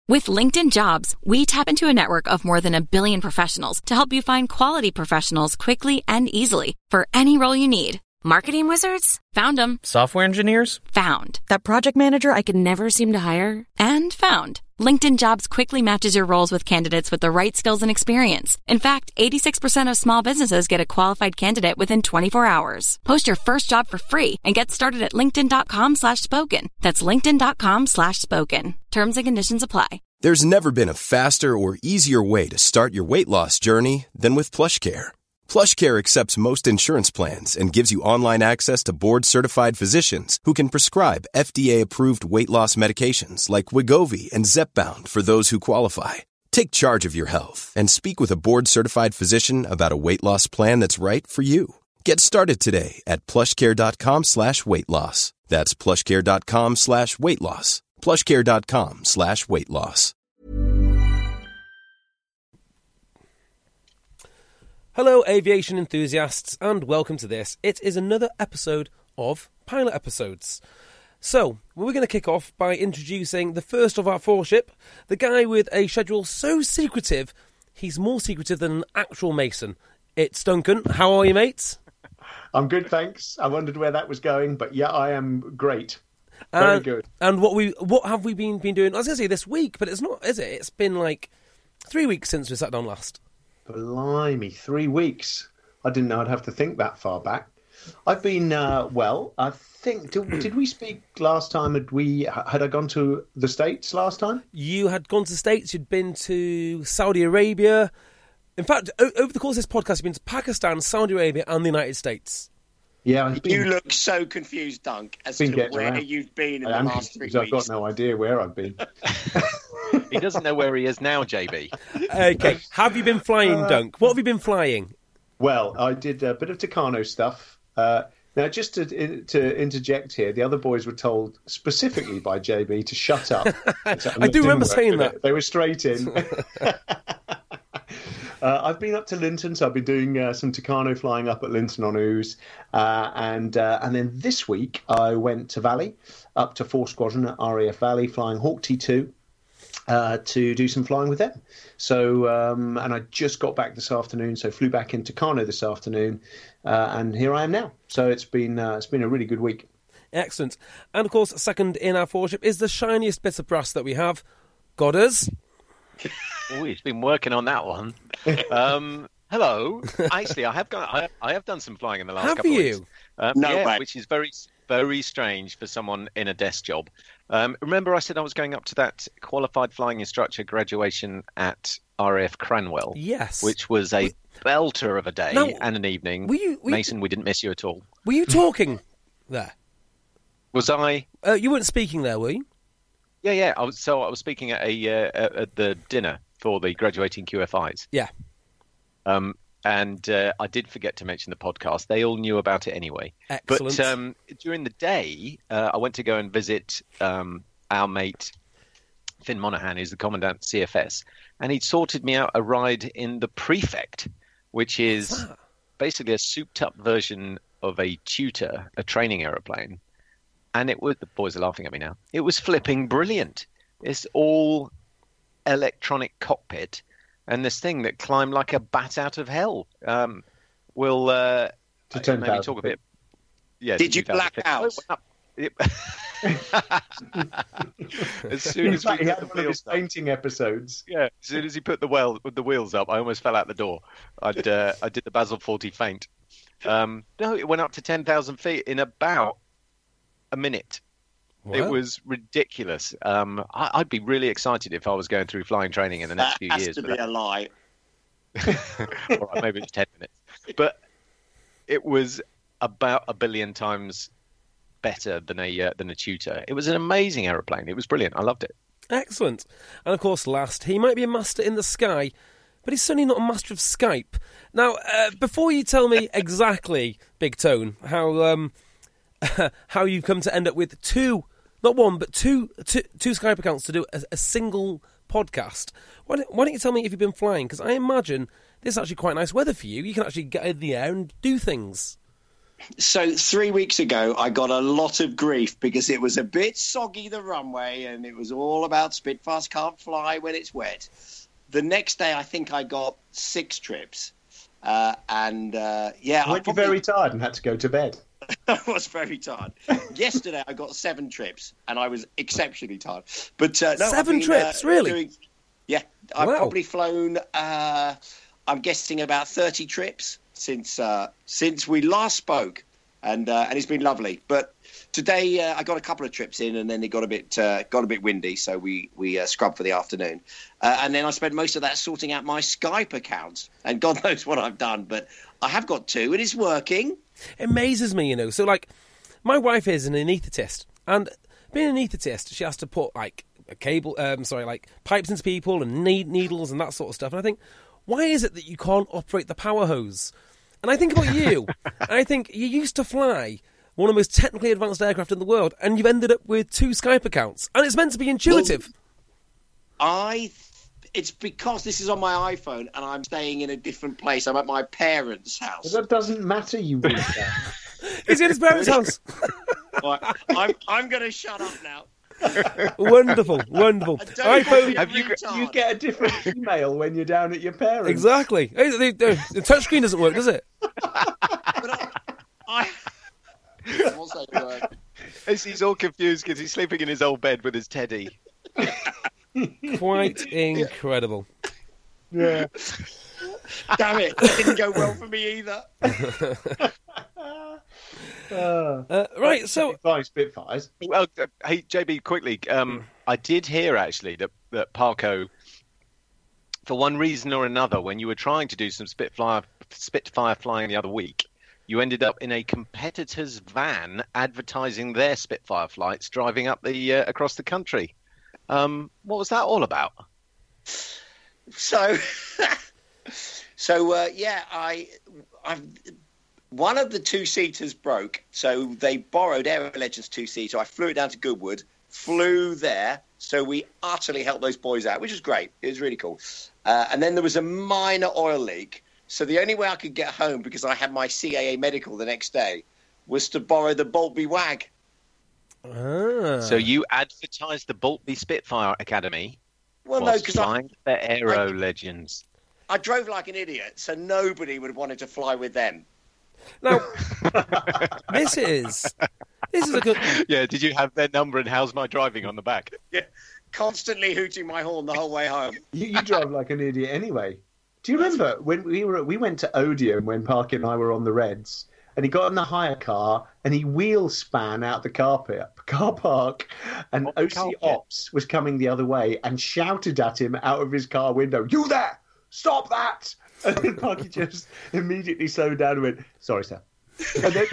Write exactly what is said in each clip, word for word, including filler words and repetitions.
With LinkedIn Jobs, we tap into a network of more than a billion professionals to help you find quality professionals quickly and easily for any role you need. Marketing wizards? Found them. Software engineers? Found. That project manager I could never seem to hire? And found. LinkedIn Jobs quickly matches your roles with candidates with the right skills and experience. In fact, eighty-six percent of small businesses get a qualified candidate within twenty-four hours. Post your first job for free and get started at linkedin.com slash spoken. That's linkedin.com slash spoken. Terms and conditions apply. There's never been a faster or easier way to start your weight loss journey than with PlushCare. PlushCare accepts most insurance plans and gives you online access to board-certified physicians who can prescribe F D A-approved weight loss medications like Wegovy and Zepbound for those who qualify. Take charge of your health and speak with a board-certified physician about a weight loss plan that's right for you. Get started today at plushcare.com slash weight loss. That's plushcare.com slash weight loss. plushcare.com slash weight loss. Hello, aviation enthusiasts, and welcome to this. It is another episode of Pilot Episodes. So, we're going to kick off by introducing the first of our four ship, the guy with a schedule so secretive, he's more secretive than an actual Mason. It's Duncan. How are you, mates? I'm good, thanks. I wondered where that was going, but yeah, I am great. Very and, good. And what we what have we been, been doing? I was going to say this week, but it's not, is it? It's been like three weeks since we sat down last. Blimey, three weeks. I didn't know I'd have to think that far back. I've been, uh, well, I think, did, did we speak last time? Had we, had I gone to the States last time? You had gone to the States, you'd been to Saudi Arabia. In fact, o- over the course of this podcast, you've been to Pakistan, Saudi Arabia, and the United States. Yeah, been, you look so confused, Dunk, as to where around. You've been in I the last three weeks. I've got no idea where I've been. He doesn't know where he is now, J B. Okay, have you been flying, uh, Dunk? What have you been flying? Well, I did a bit of Tucano stuff. Uh, now, just to, to interject here, the other boys were told specifically by J B to shut up. I do remember work, saying that. They were straight in. Uh, I've been up to Linton, so I've been doing uh, some Tucano flying up at Linton on Ouse. Uh, and uh, and then this week, I went to Valley, up to fourth Squadron at R A F Valley, flying Hawk T two uh, to do some flying with them. So, um, and I just got back this afternoon, so flew back in Tucano this afternoon, uh, and here I am now. So it's been uh, it's been a really good week. Excellent. And of course, second in our foreship is the shiniest bit of brass that we have, Godders. Oh, he's been working on that one. Um, hello. Actually, I have got, I, I have done some flying in the last have couple you? of weeks. Um, no yeah, way. Which is very, very strange for someone in a desk job. Um, remember, I said I was going up to that qualified flying instructor graduation at R A F Cranwell. Yes. Which was a belter of a day now, and an evening. Were you, were Mason, you, we didn't miss you at all. Were you talking there? Was I? Uh, you weren't speaking there, were you? Yeah, yeah. I was, so I was speaking at a uh, at the dinner for the graduating Q F Is. Yeah. Um, and uh, I did forget to mention the podcast. They all knew about it anyway. Excellent. But um, during the day, uh, I went to go and visit um, our mate, Finn Monaghan, who's the commandant C F S. And he'd sorted me out a ride in the Prefect, which is basically a souped-up version of a tutor, a training aeroplane. And it was, the boys are laughing at me now, it was flipping brilliant. It's all electronic cockpit and this thing that climbed like a bat out of hell. Um, we'll uh, to maybe talk a bit. Yeah, Did you black out? As soon as fact, we he put had the one of his wheels up, painting episodes. yeah, as soon as he put the well the wheels up, I almost fell out the door. I'd uh, I did the Basel forty feint. Um, no, it went up to ten thousand feet in about a minute. Wow. It was ridiculous. Um, I, I'd be really excited if I was going through flying training in the next that few has years. to but be that... a lie. All right, maybe it's ten minutes. But it was about a billion times better than a uh, than a tutor. It was an amazing aeroplane. It was brilliant. I loved it. Excellent. And of course, last, he might be a master in the sky, but he's certainly not a master of Skype. Now, uh, before you tell me exactly, Big Tone, how um, how you've come to end up with two, not one, but two, two, two Skype accounts to do a, a single podcast, why don't, why don't you tell me if you've been flying? Because I imagine this is actually quite nice weather for you. You can actually get in the air and do things. So three weeks ago, I got a lot of grief because it was a bit soggy, the runway, and it was all about Spitfires can't fly when it's wet. The next day, I think I got six trips. Uh, and, uh, yeah... I went probably... very tired and had to go to bed. I was very tired. Yesterday, I got seven trips, and I was exceptionally tired. But uh, no, Seven been, trips, uh, really? Doing... Yeah, I've Wow. probably flown, uh, I'm guessing, about thirty trips since uh, since we last spoke, and uh, and it's been lovely. But today uh, I got a couple of trips in, and then it got a bit uh, got a bit windy, so we we uh, scrubbed for the afternoon, uh, and then I spent most of that sorting out my Skype account, and God knows what I've done, but I have got two, and it's working. It amazes me, you know. So, like, my wife is an anaesthetist, and being an anaesthetist, she has to put like a cable, um, sorry, like pipes into people and need needles and that sort of stuff. And I think, why is it that you can't operate the power hose? And I think about you, and I think you used to fly one of the most technically advanced aircraft in the world, and you've ended up with two Skype accounts, and it's meant to be intuitive. Well, I, it's because this is on my iPhone, and I'm staying in a different place. I'm at my parents' house. Well, that doesn't matter, you weird guy. He's in his parents' house. Right, I'm I'm going to shut up now. Wonderful, wonderful. iPhone. Have you You get a different email when you're down at your parents'. Exactly. Hey, the, the, the touchscreen doesn't work, does it? But I, I, I will say the word. He's all confused because he's sleeping in his old bed with his teddy. Quite incredible. Yeah. Damn it, it didn't go well for me either. Uh, Uh, right, so Flying Spitfires. Well, uh, hey, J B, quickly, um, I did hear actually that, that Parco, for one reason or another, when you were trying to do some Spitfire, Spitfire flying the other week, you ended up in a competitor's van advertising their Spitfire flights, driving up the uh, across the country. Um, what was that all about? So, so uh, yeah, I, I've. One of the two-seaters broke, so they borrowed Aero Legends two-seater. I flew it down to Goodwood, flew there, so we utterly helped those boys out, which was great. It was really cool. Uh, and then there was a minor oil leak, so the only way I could get home, because I had my C A A medical the next day, was to borrow the Boltby Wag. ah. So you advertised the Boltby Spitfire Academy Well, no, whilst because I, flying the Aero I- Legends. I drove like an idiot, so nobody would have wanted to fly with them. Now, this is this is a good. Yeah, did you have their number and how's my driving on the back? Yeah, constantly hooting my horn the whole way home. You, you drive like an idiot anyway. Do you remember when we were we went to Odeon when Parky and I were on the Reds, and he got in the hire car and he wheel span out the car, car park, and Off the Oh, O C carpet. Ops was coming the other way and shouted at him out of his car window, "You there! Stop that!" And then Parky just immediately slowed down and went, "Sorry, sir." And then,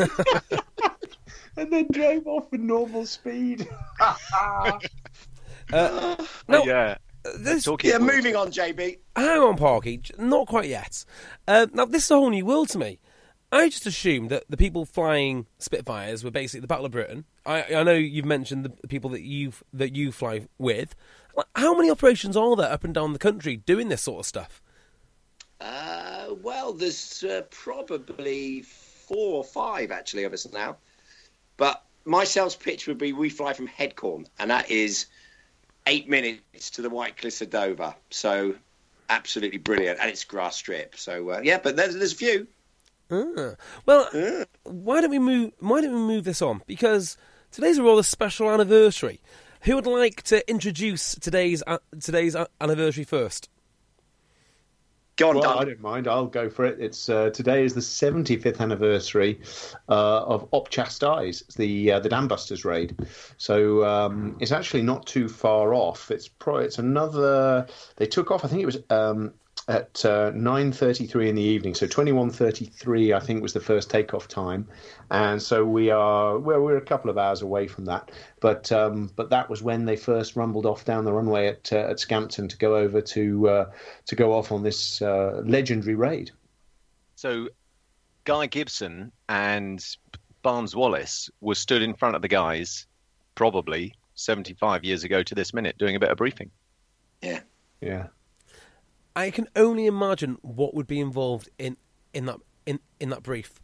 and then drove off with normal speed. Uh, no, yeah. this, Talking Yeah, about- moving on, J B. hang on, Parky. Not quite yet. Uh, now, this is a whole new world to me. I just assumed that the people flying Spitfires were basically the Battle of Britain. I, I know you've mentioned the people that you that you fly with. How many operations are there up and down the country doing this sort of stuff? Uh, well, there's uh, probably four or five, actually, of us now. But my sales pitch would be we fly from Headcorn, and that is eight minutes to the White Cliffs of Dover. So absolutely brilliant. And it's grass strip. So, uh, yeah, but there's, there's a few. Ah. Well, Ah. why don't we move? Why don't we move this on? Because today's a rather special anniversary. Who would like to introduce today's uh, today's uh, anniversary first? Go on, Well, I Doug. don't mind. I'll go for it. It's uh, today is the seventieth anniversary uh, of Op Chastise, the uh, the Dam Busters raid. So um, it's actually not too far off. It's pro- it's another. They took off. I think it was um, at uh, nine thirty-three in the evening. So twenty-one thirty-three, I think, was the first takeoff time. And so we are well, we're a couple of hours away from that. But um, but that was when they first rumbled off down the runway at uh, at Scampton to go over to uh, to go off on this uh, legendary raid. So Guy Gibson and Barnes Wallace were stood in front of the guys probably seventy-five years ago to this minute doing a bit of briefing. Yeah. Yeah. I can only imagine what would be involved in, in that in, in that brief.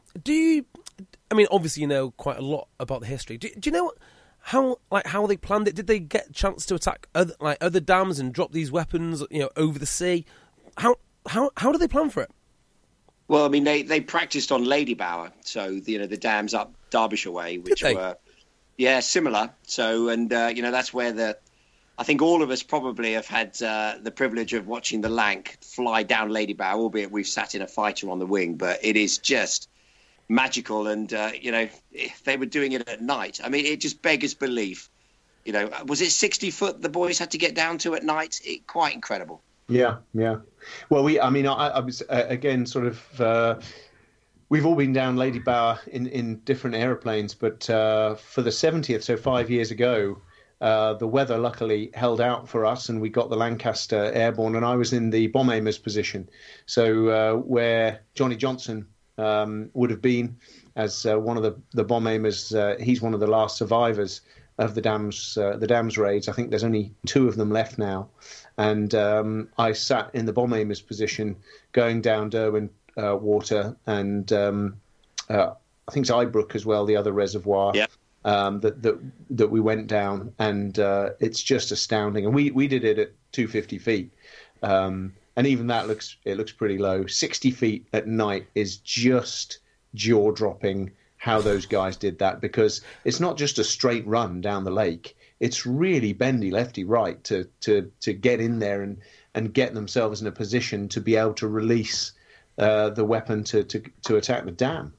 do you? I mean, obviously, you know quite a lot about the history. Do, do you know how like how they planned it? Did they get a chance to attack other, like other dams and drop these weapons, you know, over the sea? How how how do they plan for it? Well, I mean, they, they practiced on Lady Bower, so you know the dams up Derbyshire way, which were yeah similar. So and uh, you know that's where the I think all of us probably have had uh, the privilege of watching the Lanc fly down Lady Bower, albeit we've sat in a fighter on the wing, but it is just magical. And, uh, you know, they were doing it at night. I mean, it just beggars belief. You know, was it sixty foot the boys had to get down to at night? It, quite incredible. Yeah, yeah. Well, we, I mean, I, I was, uh, again, sort of, uh, we've all been down Lady Bower in, in different aeroplanes, but uh, for the seventieth, so five years ago, Uh, the weather luckily held out for us, and we got the Lancaster airborne, and I was in the bomb aimer's position. So uh, where Johnny Johnson um, would have been as uh, one of the, the bomb aimers, uh, he's one of the last survivors of the dams uh, the dams raids. I think there's only two of them left now. And um, I sat in the bomb aimer's position going down Derwent uh, Water and um, uh, I think it's Ibrook as well, the other reservoir. Yeah. Um, that that that we went down, and uh, it's just astounding. And we, we did it at two hundred fifty feet, um, and even that looks it looks pretty low. sixty feet at night is just jaw dropping. How those guys did that, because it's not just a straight run down the lake. It's really bendy lefty right to to to get in there and and get themselves in a position to be able to release uh, the weapon to, to to attack the dam.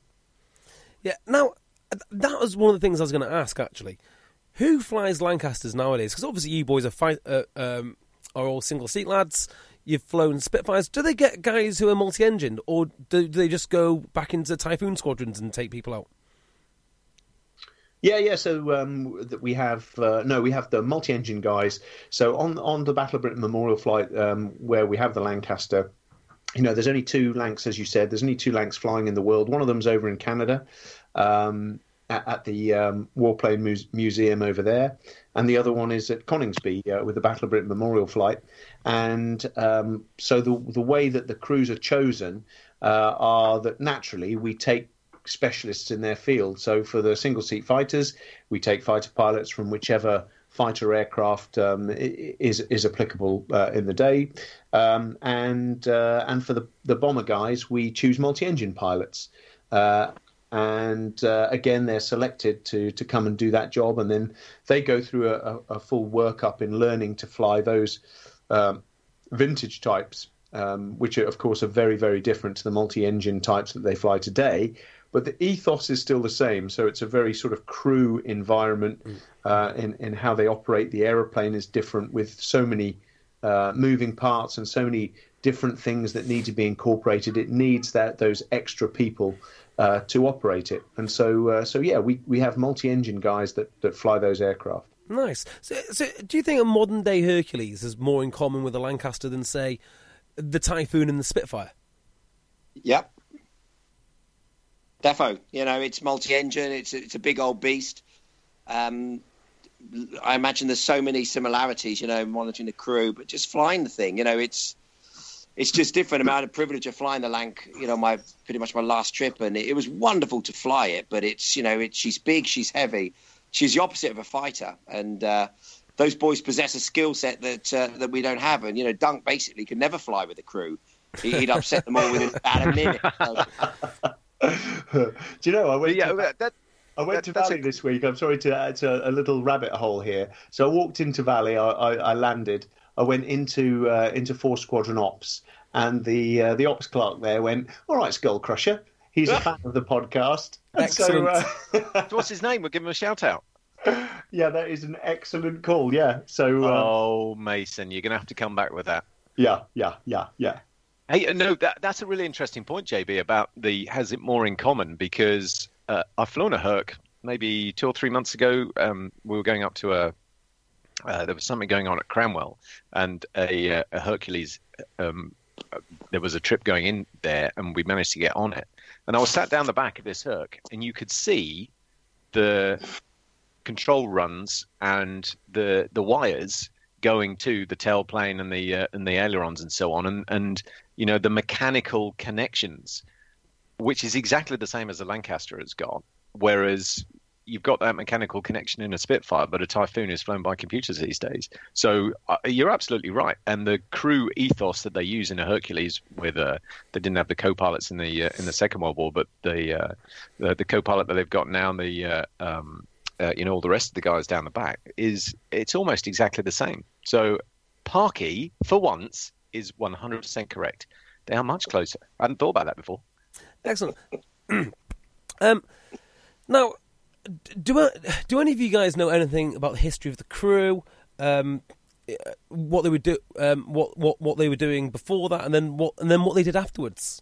Yeah. Now, that was one of the things I was going to ask, actually. Who flies Lancasters nowadays? Because obviously you boys are, fight, uh, um, are all single-seat lads. You've flown Spitfires. Do they get guys who are multi-engined, or do, do they just go back into Typhoon squadrons and take people out? Yeah, yeah. So um, that we have uh, no, we have the multi-engine guys. So on on the Battle of Britain Memorial flight, um, where we have the Lancaster, you know, there's only two Lancs, as you said. There's only two Lancs flying in the world. One of them's over in Canada. Um, at, at the um, Warplane Muse- Museum over there, and the other one is at Coningsby uh, with the Battle of Britain Memorial flight. And um, so the the way that the crews are chosen uh, are that naturally we take specialists in their field. So for the single seat fighters, we take fighter pilots from whichever fighter aircraft um, is is applicable uh, in the day, um, and uh, and for the the bomber guys, we choose multi-engine pilots. Uh, And uh, again, they're selected to to come and do that job, and then they go through a, a full workup in learning to fly those um, vintage types, um, which are, of course, are very, very different to the multi-engine types that they fly today. But the ethos is still the same, so it's a very sort of crew environment uh, in, in how they operate. The aeroplane is different with so many uh, moving parts and so many different things that need to be incorporated. It needs that those extra people Uh, to operate it. And so, uh, so yeah, we, we have multi-engine guys that, that fly those aircraft. Nice. So, so do you think a modern-day Hercules has more in common with the Lancaster than, say, the Typhoon and the Spitfire? Yep. Defo. You know, it's multi-engine. It's, it's a big old beast. Um, I imagine there's so many similarities, you know, monitoring the crew, but just flying the thing, you know, it's It's just different. I had the privilege of flying the Lanc, you know, my pretty much my last trip, and it, it was wonderful to fly it. But it's, you know, it, she's big, she's heavy, she's the opposite of a fighter, and uh, those boys possess a skill set that uh, that we don't have. And you know, Dunk basically could never fly with the crew; he, he'd upset them all within about a minute. So. Do you know? I went. Yeah, to, that, I went that, to Valley a... this week. I'm sorry to add to a little rabbit hole here. So I walked into Valley. I, I, I landed. I went into uh, into four Squadron Ops. And the uh, the ops clerk there went, all right, Skull Crusher. He's a fan of the podcast. And excellent. So, uh, What's his name? We'll give him a shout out. Yeah, that is an excellent call. Yeah. So. Uh, oh, Mason, you're going to have to come back with that. Yeah, yeah, yeah, yeah. Hey, no, that that's a really interesting point, J B, about the has it more in common, because uh, I've flown a Herc maybe two or three months ago. Um, we were going up to a. Uh, there was something going on at Cranwell, and a, uh, a Hercules. Um, There was a trip going in there, and we managed to get on it. And I was sat down the back of this Herc, and you could see the control runs and the the wires going to the tailplane and the uh, and the ailerons and so on, and and you know the mechanical connections. which is exactly the same as the Lancaster has got, whereas you've got that mechanical connection in a Spitfire, but a Typhoon is flown by computers these days. So uh, you're absolutely right. And the crew ethos that they use in a Hercules, with uh, they didn't have the co-pilots in the uh, in the Second World War, but the uh, the, the co-pilot that they've got now, the uh, um, uh, you know all the rest of the guys down the back, is it's almost exactly the same. So Parky, for once, is one hundred percent correct. They are much closer. I hadn't thought about that before. Excellent. um, now. Do do any of you guys know anything about the history of the crew? Um, what they would do, um, what, what what they were doing before that, and then what and then what they did afterwards?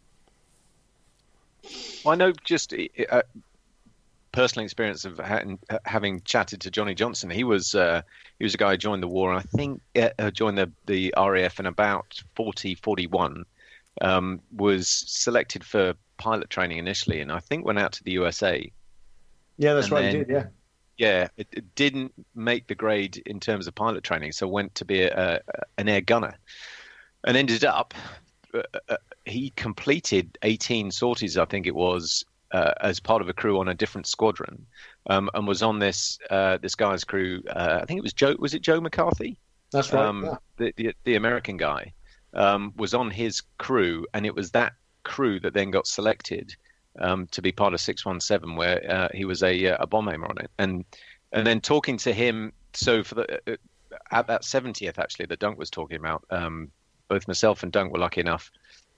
I know just uh, personal experience of ha- having chatted to Johnny Johnson. He was uh, he was a guy who joined the war, and I think uh, joined the the R A F in about forty, forty-one. Um, was selected for pilot training initially, and I think went out to the U S A. Yeah, that's and right. then, He did, yeah. Yeah, it, it didn't make the grade in terms of pilot training, so went to be a, a, an air gunner, and ended up uh, uh, he completed eighteen sorties, I think it was, uh, as part of a crew on a different squadron, um, and was on this uh, this guy's crew. Uh, I think it was Joe. Was it Joe McCarthy? That's right. Um, yeah. the, the the American guy um, was on his crew, and it was that crew that then got selected. Um, to be part of six one seven, where uh, he was a a bomb aimer on it, and and then talking to him. So for the uh, at that seventieth, actually, that Dunk was talking about, um, both myself and Dunk were lucky enough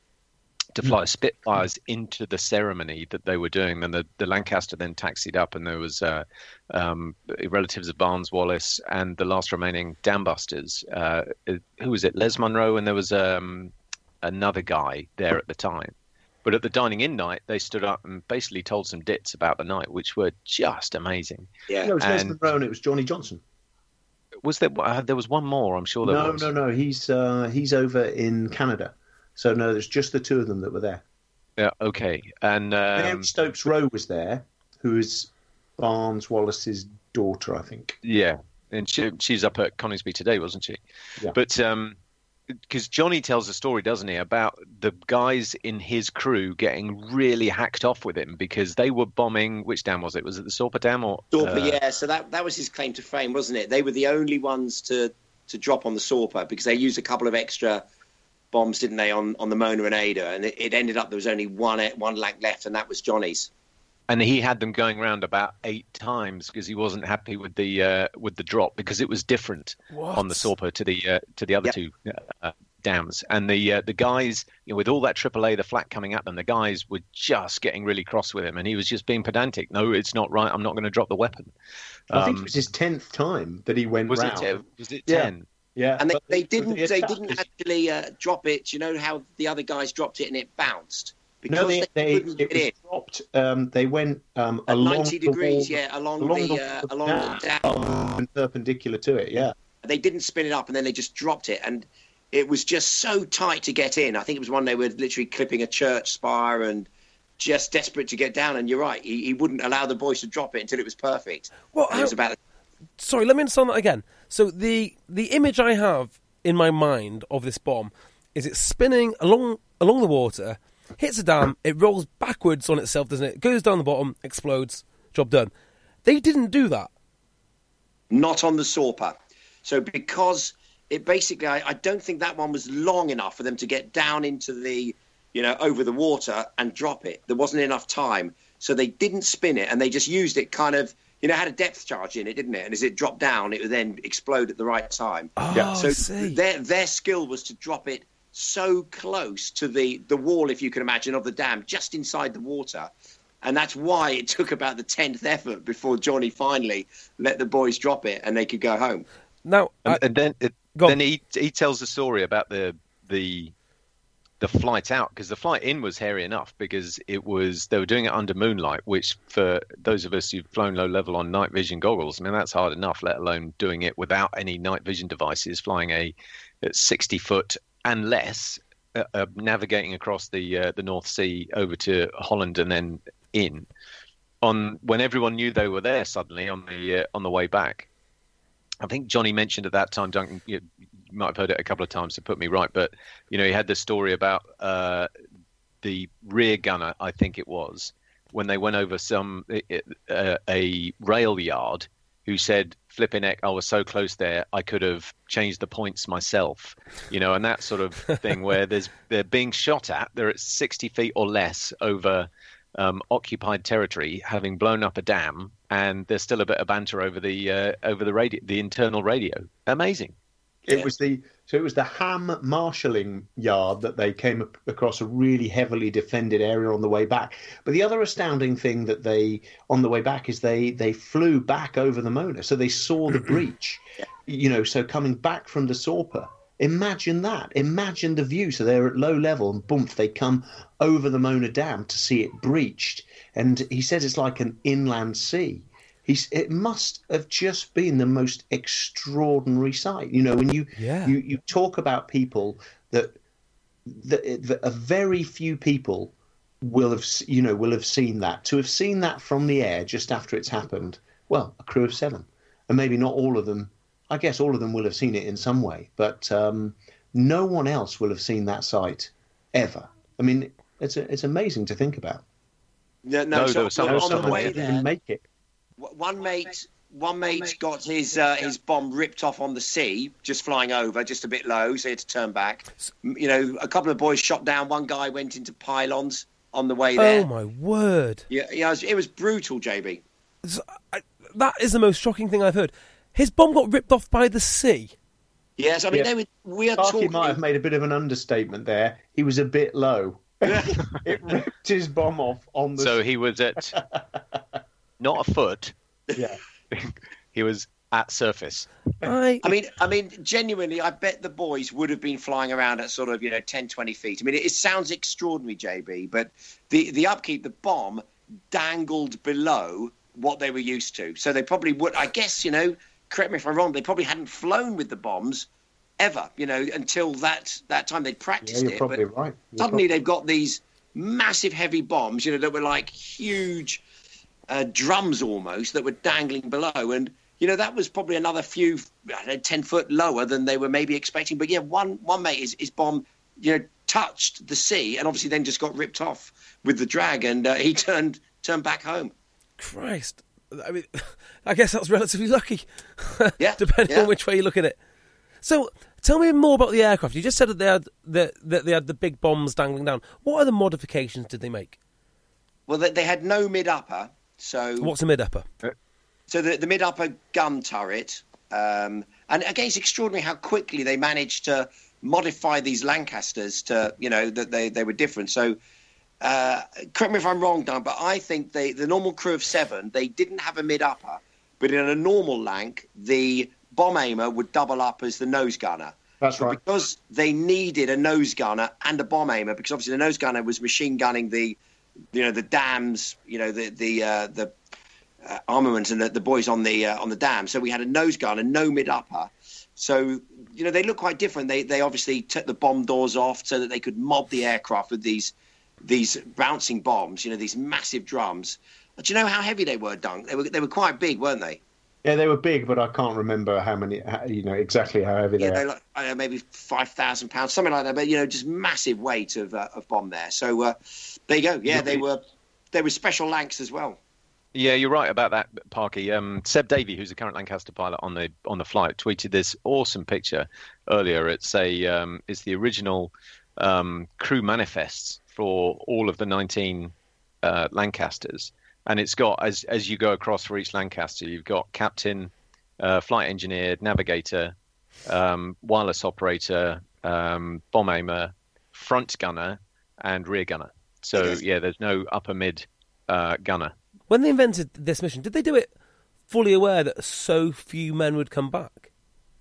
to fly Spitfires into the ceremony that they were doing. Then the, the Lancaster then taxied up, and there was uh, um, relatives of Barnes Wallis and the last remaining Dambusters. Uh, who was it? Les Munro, and there was um, another guy there at the time. But at the dining in night, they stood up and basically told some dits about the night, which were just amazing. Yeah, no, it was Les and Monroe and it was Johnny Johnson. Was there? Uh, there was one more. I'm sure there no, was. No, no, no. He's uh, he's over in Canada, so no, there's just the two of them that were there. Yeah. Okay. And um, Mary Stokes Rowe was there, who is Barnes Wallis's daughter, I think. Yeah, and she, she's up at Coningsby today, wasn't she? Yeah. But um. Because Johnny tells a story, doesn't he, about the guys in his crew getting really hacked off with him because they were bombing. Which dam was it? Was it the Sorpa Dam or Sorpa? Uh... Yeah. So that that was his claim to fame, wasn't it? They were the only ones to to drop on the Sorpa because they used a couple of extra bombs, didn't they, on, on the Mona and Ada, and it, it ended up there was only one one lag left, and that was Johnny's. And he had them going around about eight times because he wasn't happy with the uh, with the drop because it was different What? on the Sorpa to the uh, to the other Yep. two uh, dams. And the uh, the guys, you know, with all that triple A, the flak coming at them, the guys were just getting really cross with him, and he was just being pedantic. No, it's not right. I'm not going to drop the weapon. I think Um, it was his tenth time that he went was round. it was it Yeah. ten? Yeah, And they, but they the didn't they attack didn't is- actually uh, drop it. You know how the other guys dropped it and it bounced because No, they, they, they couldn't it get was in dropped. Um, they went um, at along ninety the degrees. wall, Yeah, along, along the, the uh, wall of along the the dam, dam. and perpendicular to it. Yeah, They didn't spin it up and then they just dropped it, and it was just so tight to get in. I think it was one they were literally clipping a church spire and just desperate to get down. And you're right, he, he wouldn't allow the boys to drop it until it was perfect. Well, And it was how- about Sorry, let me understand that again. So the the image I have in my mind of this bomb is it spinning along along the water, hits a dam, it rolls backwards on itself, doesn't it? Goes down the bottom, explodes, job done. They didn't do that. not on the Sorpa. So because it basically, I, I don't think that one was long enough for them to get down into the, you know, over the water and drop it. There wasn't enough time. So they didn't spin it and they just used it kind of, you know, had a depth charge in it, didn't it? And as it dropped down, it would then explode at the right time. Oh, Yeah. So I see. their their skill was to drop it so close to the, the wall, if you can imagine, of the dam, just inside the water. And that's why it took about the tenth effort before Johnny finally let the boys drop it and they could go home. Now, And, I, and then it, Go on. then he he tells the story about the the the flight out, because the flight in was hairy enough because it was they were doing it under moonlight, which for those of us who've flown low level on night vision goggles, I mean that's hard enough, let alone doing it without any night vision devices, flying a sixty foot and less, uh, uh, navigating across the uh, the North Sea over to Holland and then in on when everyone knew they were there suddenly on the uh, on the way back. I think Johnny mentioned at that time, Duncan, you, you might have heard it a couple of times to put me right, but, you know, he had this story about uh, the rear gunner, I think it was, when they went over some uh, a rail yard, who said, flipping heck, I was so close there, I could have changed the points myself, you know, and that sort of thing where there's they're being shot at, they're at sixty feet or less over um, occupied territory, having blown up a dam, and there's still a bit of banter over the uh, over the radio, the internal radio. Amazing. It yeah. was the so it was the Ham marshalling yard that they came across a really heavily defended area on the way back. But the other astounding thing that they on the way back is they they flew back over the Mona, so they saw the breach. Yeah. You know, so coming back from the Sorper, imagine that. Imagine the view. So they're at low level, and boom, they come over the Mona Dam to see it breached. And he says it's like an inland sea. He's, it must have just been the most extraordinary sight. You know, when you yeah. you, you talk about people that, that, that a very few people will have, you know, will have seen that. To have seen that from the air just after it's happened, well, a crew of seven. And maybe not all of them, I guess all of them will have seen it in some way, but um, no one else will have seen that sight ever. I mean, it's a, it's amazing to think about. Yeah, no, no, so there was some, on, on the way didn't there, even make it. One mate, one mate got his uh, his bomb ripped off on the sea, just flying over, just a bit low, so he had to turn back. You know, a couple of boys shot down. One guy went into pylons on the way there. Oh my word! Yeah, yeah, it was, it was brutal, J B. So, I, that is the most shocking thing I've heard. His bomb got ripped off by the sea. Yes, I mean yeah. they were. We are Sparky talking. might have made a bit of an understatement there. He was a bit low. It ripped his bomb off on the. So he was at not a foot. Yeah, he was at surface. I, I mean, I mean, genuinely, I bet the boys would have been flying around at sort of, you know, ten, twenty feet. I mean, it, it sounds extraordinary, J B, but the, the upkeep, the bomb dangled below what they were used to. So they probably would, I guess, you know, correct me if I'm wrong, they probably hadn't flown with the bombs ever, you know, until that, that time they'd practiced yeah, you're it. probably but right. You're suddenly probably... they've got these massive heavy bombs, you know, that were like huge uh, drums almost that were dangling below. And, you know, that was probably another few, I don't know, ten foot lower than they were maybe expecting. But yeah, one one mate, his, his bomb, you know, touched the sea and obviously then just got ripped off with the drag, and uh, he turned turned back home. Christ, I mean, I guess that's relatively lucky. Yeah, depending yeah. on which way you look at it. So, tell me more about the aircraft. You just said that they had the, that they had the big bombs dangling down. What other modifications did they make? Well, they, they had no mid upper. So what's a mid upper? So the, the mid upper gun turret, um, and again, it's extraordinary how quickly they managed to modify these Lancasters to, you know, that they, they were different. So, uh, correct me if I'm wrong, Don, but I think they, the normal crew of seven, they didn't have a mid upper, but in a normal Lanc, the bomb aimer would double up as the nose gunner. That's but right. Because they needed a nose gunner and a bomb aimer, because obviously the nose gunner was machine gunning the, you know, the dams, you know, the the uh, the uh, armament and the, the boys on the uh, on the dam. So we had a nose gun and no mid upper. So, you know, they look quite different. They they obviously took the bomb doors off so that they could mob the aircraft with these these bouncing bombs. You know, these massive drums. But do you know how heavy they were, Dunk? They were they were quite big, weren't they? Yeah, they were big, but I can't remember how many. How, you know exactly how heavy Yeah, they they're are. like, I don't know, maybe five thousand pounds, something like that. But you know, just massive weight of uh, of bomb there. So uh, there you go. Yeah, they were they were special Lancs as well. Yeah, you're right about that, Parky. Um, Seb Davey, who's a current Lancaster pilot on the on the flight, tweeted this awesome picture earlier. It's a um, it's the original um, crew manifests for all of the nineteen uh, Lancasters, and it's got as as you go across for each Lancaster, you've got captain, uh, flight engineer, navigator, um, wireless operator, um, bomb aimer, front gunner, and rear gunner. So Yes. yeah, there's no upper mid uh, gunner. When they invented this mission, did they do it fully aware that so few men would come back?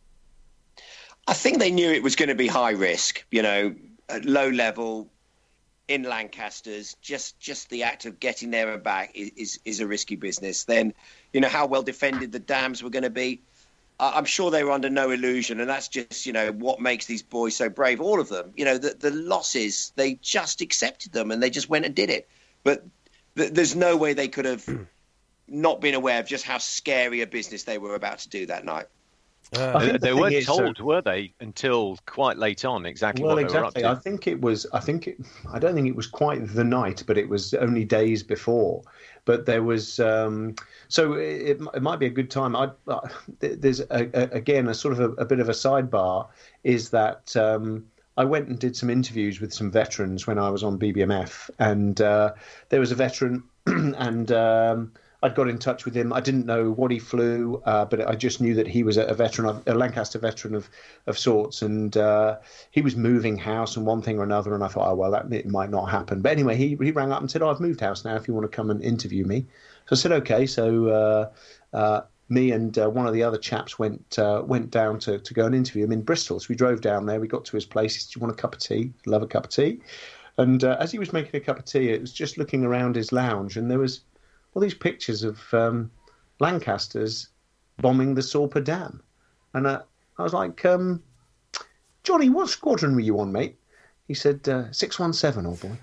I think they knew it was going to be high risk, you know, at low level in Lancasters. Just just the act of getting there and back is, is, is a risky business. Then, you know, how well defended the dams were going to be. Uh, I'm sure they were under no illusion, and that's just, you know, what makes these boys so brave. All of them, you know, the, the losses, they just accepted them and they just went and did it. But th- there's no way they could have not been aware of just how scary a business they were about to do that night. Uh, they they weren't is, told, so, were they, until quite late on exactly well, what they exactly. were I up to? think it was. I think it. I don't think it was quite the night, but it was only days before. But there was. Um, so it, it might be a good time. I, uh, there's a, a, again a sort of a, a bit of a sidebar. Is that um, I went and did some interviews with some veterans when I was on B B M F, and uh, there was a veteran, and um, I'd got in touch with him. I didn't know what he flew, uh, but I just knew that he was a veteran, a Lancaster veteran of, of sorts, and uh, he was moving house and one thing or another, and I thought, oh, well, that it might not happen. But anyway, he, he rang up and said, oh, I've moved house now if you want to come and interview me. So I said, okay. So uh, uh, me and uh, one of the other chaps went uh, went down to, to go and interview him in Bristol. So we drove down there. We got to his place. He said, do you want a cup of tea? Love a cup of tea. And uh, as he was making a cup of tea, it was just looking around his lounge, and there was all these pictures of um, Lancasters bombing the Sorpe Dam. And uh, I was like, um, Johnny, what squadron were you on, mate? He said, uh, six one seven, old boy.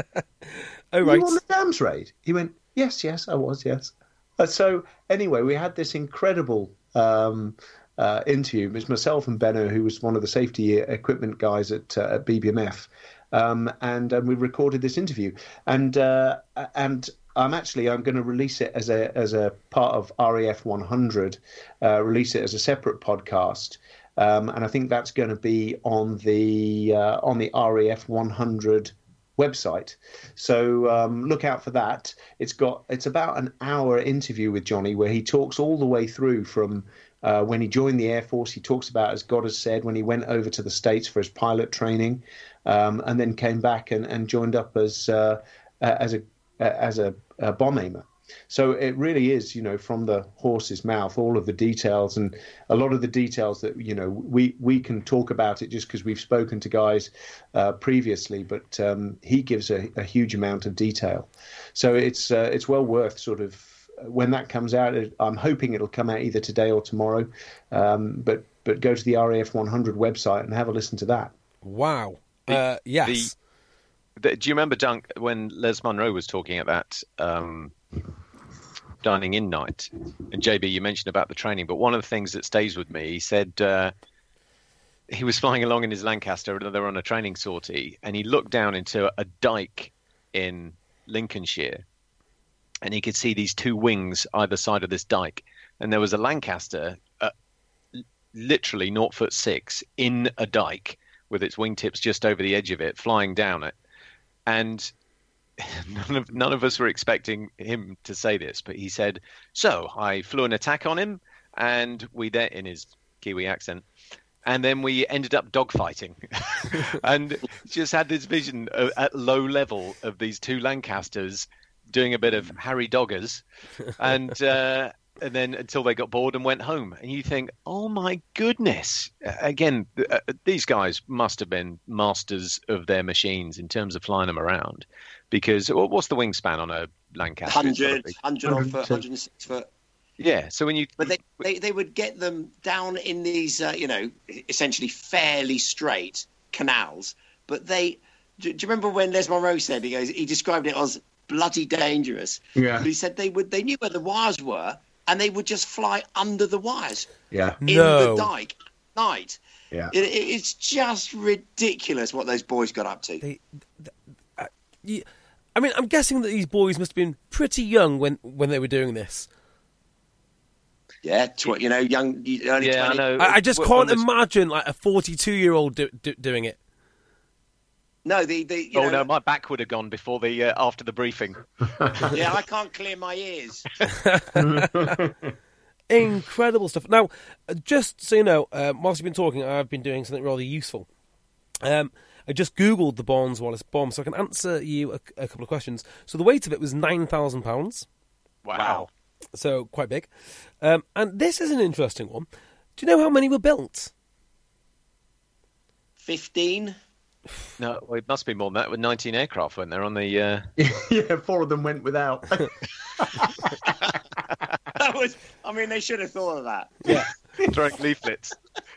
Oh, right. Were you on the Dams raid? He went, yes, yes, I was, yes. Uh, so anyway, we had this incredible um, uh, interview. It was myself and Benno, who was one of the safety equipment guys at, uh, at B B M F. Um, and, and we recorded this interview. And uh, and... I'm actually I'm going to release it as a as a part of R A F one hundred, uh, release it as a separate podcast, um, and I think that's going to be on the uh, on the R A F one hundred website. So um, look out for that. It's got it's about an hour interview with Johnny where he talks all the way through from uh, when he joined the Air Force. He talks about, as God has said, when he went over to the States for his pilot training, um, and then came back and, and joined up as uh, as a as a, a bomb aimer. So it really is, you know, from the horse's mouth, all of the details, and a lot of the details that, you know, we, we can talk about it just because we've spoken to guys uh, previously, but um, he gives a, a huge amount of detail. So it's uh, it's well worth sort of, when that comes out, I'm hoping it'll come out either today or tomorrow, um, but, but go to the R A F one hundred website and have a listen to that. Wow. The, uh, yes. The, the, do you remember, Dunk, when Les Munro was talking at that um, dining in night? And J B, you mentioned about the training, but one of the things that stays with me, he said uh, he was flying along in his Lancaster, they were on a training sortie, and he looked down into a dike in Lincolnshire, and he could see these two wings either side of this dike, and there was a Lancaster uh, literally naught foot six in a dike with its wingtips just over the edge of it, flying down it. And none of none of us were expecting him to say this, but he said, so I flew an attack on him, and we then, in his Kiwi accent, and then we ended up dogfighting. And just had this vision of, at low level of these two Lancasters doing a bit of Harry Doggers, and uh, and then until they got bored and went home. And you think, oh my goodness! Again, uh, these guys must have been masters of their machines in terms of flying them around. Because well, what's the wingspan on a Lancaster? one hundred, one hundred odd foot, one hundred six foot. Yeah, so when you... But they, they, they would get them down in these, uh, you know, essentially fairly straight canals. But they... Do, do you remember when Les Munro said, he goes, he described it as bloody dangerous. Yeah. But he said they would, they knew where the wires were, and they would just fly under the wires. Yeah. In No. the dike at night. Yeah. It, it, it's just ridiculous what those boys got up to. They, uh, you, I mean, I'm guessing that these boys must have been pretty young when, when they were doing this. Yeah, tw- you know, young, early Yeah, I twenties. know. I, I just Well, can't on this- imagine like a forty-two-year-old do, do, doing it. No, the, the you Oh know, no, my back would have gone before the uh, after the briefing. yeah, I can't clear my ears. Incredible stuff. Now, uh, just so you know, um, whilst you've been talking, I've been doing something rather useful. Um, I just Googled the Barnes Wallis bomb, so I can answer you a, a couple of questions. So the weight of it was nine thousand pounds, Wow. so quite big. Um, and this is an interesting one. Do you know how many were built? Fifteen. No, well, it must be more than that. With nineteen aircraft, weren't there on the? Uh... Yeah, four of them went without. That was. I mean, they should have thought of that. Yeah. throwing leaflets.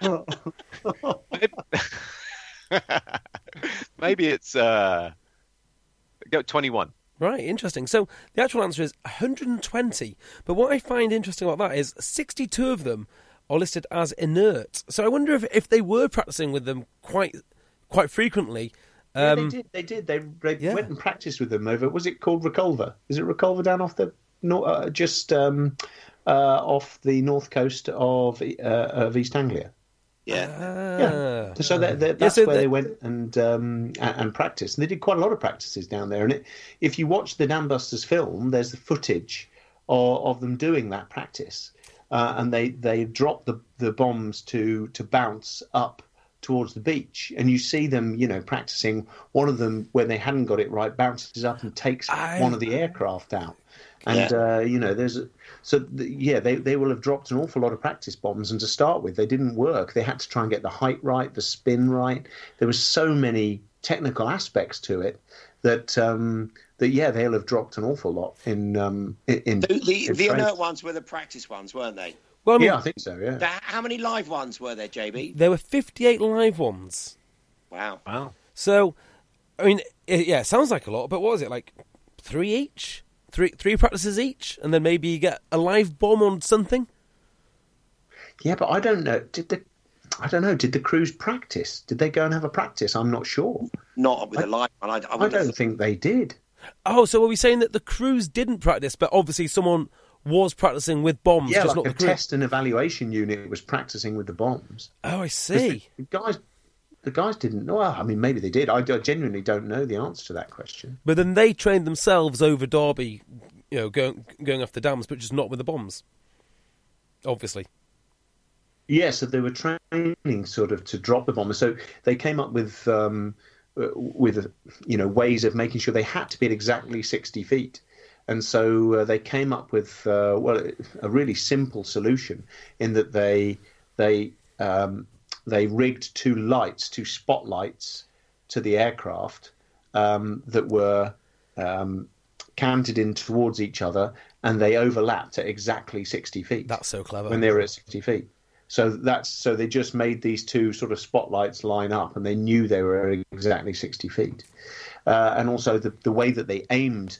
Maybe it's uh, go twenty-one. Right, interesting. So the actual answer is one hundred twenty. But what I find interesting about that is sixty-two of them are listed as inert. So I wonder if, if they were practicing with them quite quite frequently. Yeah, Um, they did. They did. They, they yeah. went and practiced with them over. Was it called Reculver? Is it Reculver down off the no, uh, just um, uh, off the north coast of uh, of East Anglia? Yeah. Yeah. So that, that, that's yeah, so where they, they went and um, and, and practiced. And they did quite a lot of practices down there. And it, if you watch the Dam Busters film, there's the footage of, of them doing that practice. Uh, and they, they drop the, the bombs to, to bounce up towards the beach. And you see them, you know, practicing. One of them, when they hadn't got it right, bounces up and takes I... one of the aircraft out. And, yeah. uh, you know, there's a, so, the, yeah, they, they will have dropped an awful lot of practice bombs. And to start with, they didn't work. They had to try and get the height right, the spin right. There was so many technical aspects to it that, um, that yeah, they'll have dropped an awful lot in um, in The, the, in the training. inert ones were the practice ones, weren't they? well, I mean, Yeah, I think so, yeah. The, how many live ones were there, J B? there were fifty-eight live ones. Wow. Wow. So, I mean, it, yeah, it sounds like a lot, but what was it, like three each? Three three practices each? And then maybe you get a live bomb on something? Yeah, but I don't know. Did the I don't know. Did the crews practice? Did they go and have a practice? I'm not sure. Not with a live one. I, I, I don't think they did. Oh, so are we saying that the crews didn't practice, but obviously someone was practicing with bombs, Yeah, just like not a the crew? test and evaluation unit was practicing with the bombs. Oh, I 'Cause see. The, the guys, the guys didn't know. Well, I mean, maybe they did. I, I genuinely don't know the answer to that question. But then they trained themselves over Derby, you know, going going off the dams, but just not with the bombs. Obviously. Yeah, so they were training sort of to drop the bomb. So they came up with um, uh, with you know ways of making sure they had to be at exactly sixty feet. And so uh, they came up with uh, well a really simple solution in that they they um, they rigged two lights, two spotlights to the aircraft um, that were um, canted in towards each other, and they overlapped at exactly sixty feet. That's so clever. When they were at sixty feet. So that's so they just made these two sort of spotlights line up, and they knew they were at exactly sixty feet. Uh, and also the the way that they aimed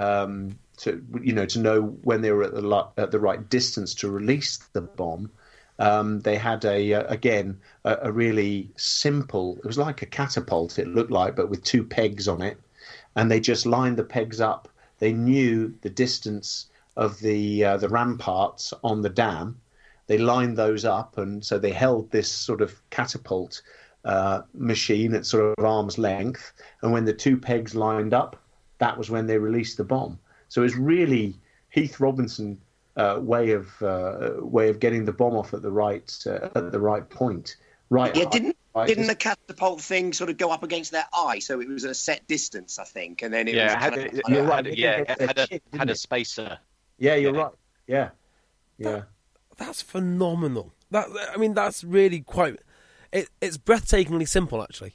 um, to you know to know when they were at the at the right distance to release the bomb. Um, they had a uh, again a, a really simple. It was like a catapult. It looked like, but with two pegs on it, and they just lined the pegs up. They knew the distance of the uh, the ramparts on the dam. They lined those up, and so they held this sort of catapult uh, machine at sort of arm's length. And when the two pegs lined up, that was when they released the bomb. So it was really Heath Robinson uh, way of uh, way of getting the bomb off at the right uh, at the right point. Right. Yeah, didn't right. didn't the catapult thing sort of go up against their eye? So it was a set distance, I think, and then it Yeah, was it had, kind a, of, You're it right. had, a- yeah, it had a, Shit, didn't had a it? spacer. Yeah, you're Yeah. right. Yeah, yeah. That's phenomenal. That I mean, that's really quite. It, it's breathtakingly simple, actually.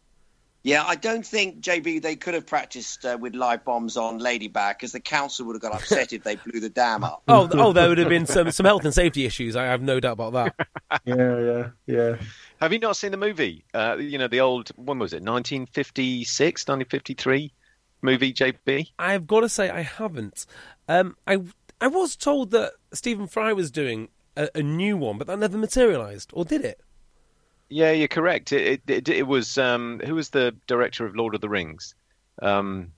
Yeah, I don't think, J B, they could have practiced uh, with live bombs on Ladybag, because the council would have got upset if they blew the dam up. Oh, oh, there would have been some, some health and safety issues. I have no doubt about that. Yeah, yeah, yeah. Have you not seen the movie? Uh, you know, the old, when was it, nineteen fifty-six, nineteen fifty-three movie, J B? I've got to say, I haven't. Um, I I was told that Stephen Fry was doing a, a new one, but that never materialised, or did it? Yeah, you're correct. It it, it, it was, um, who was the director of Lord of the Rings? Um,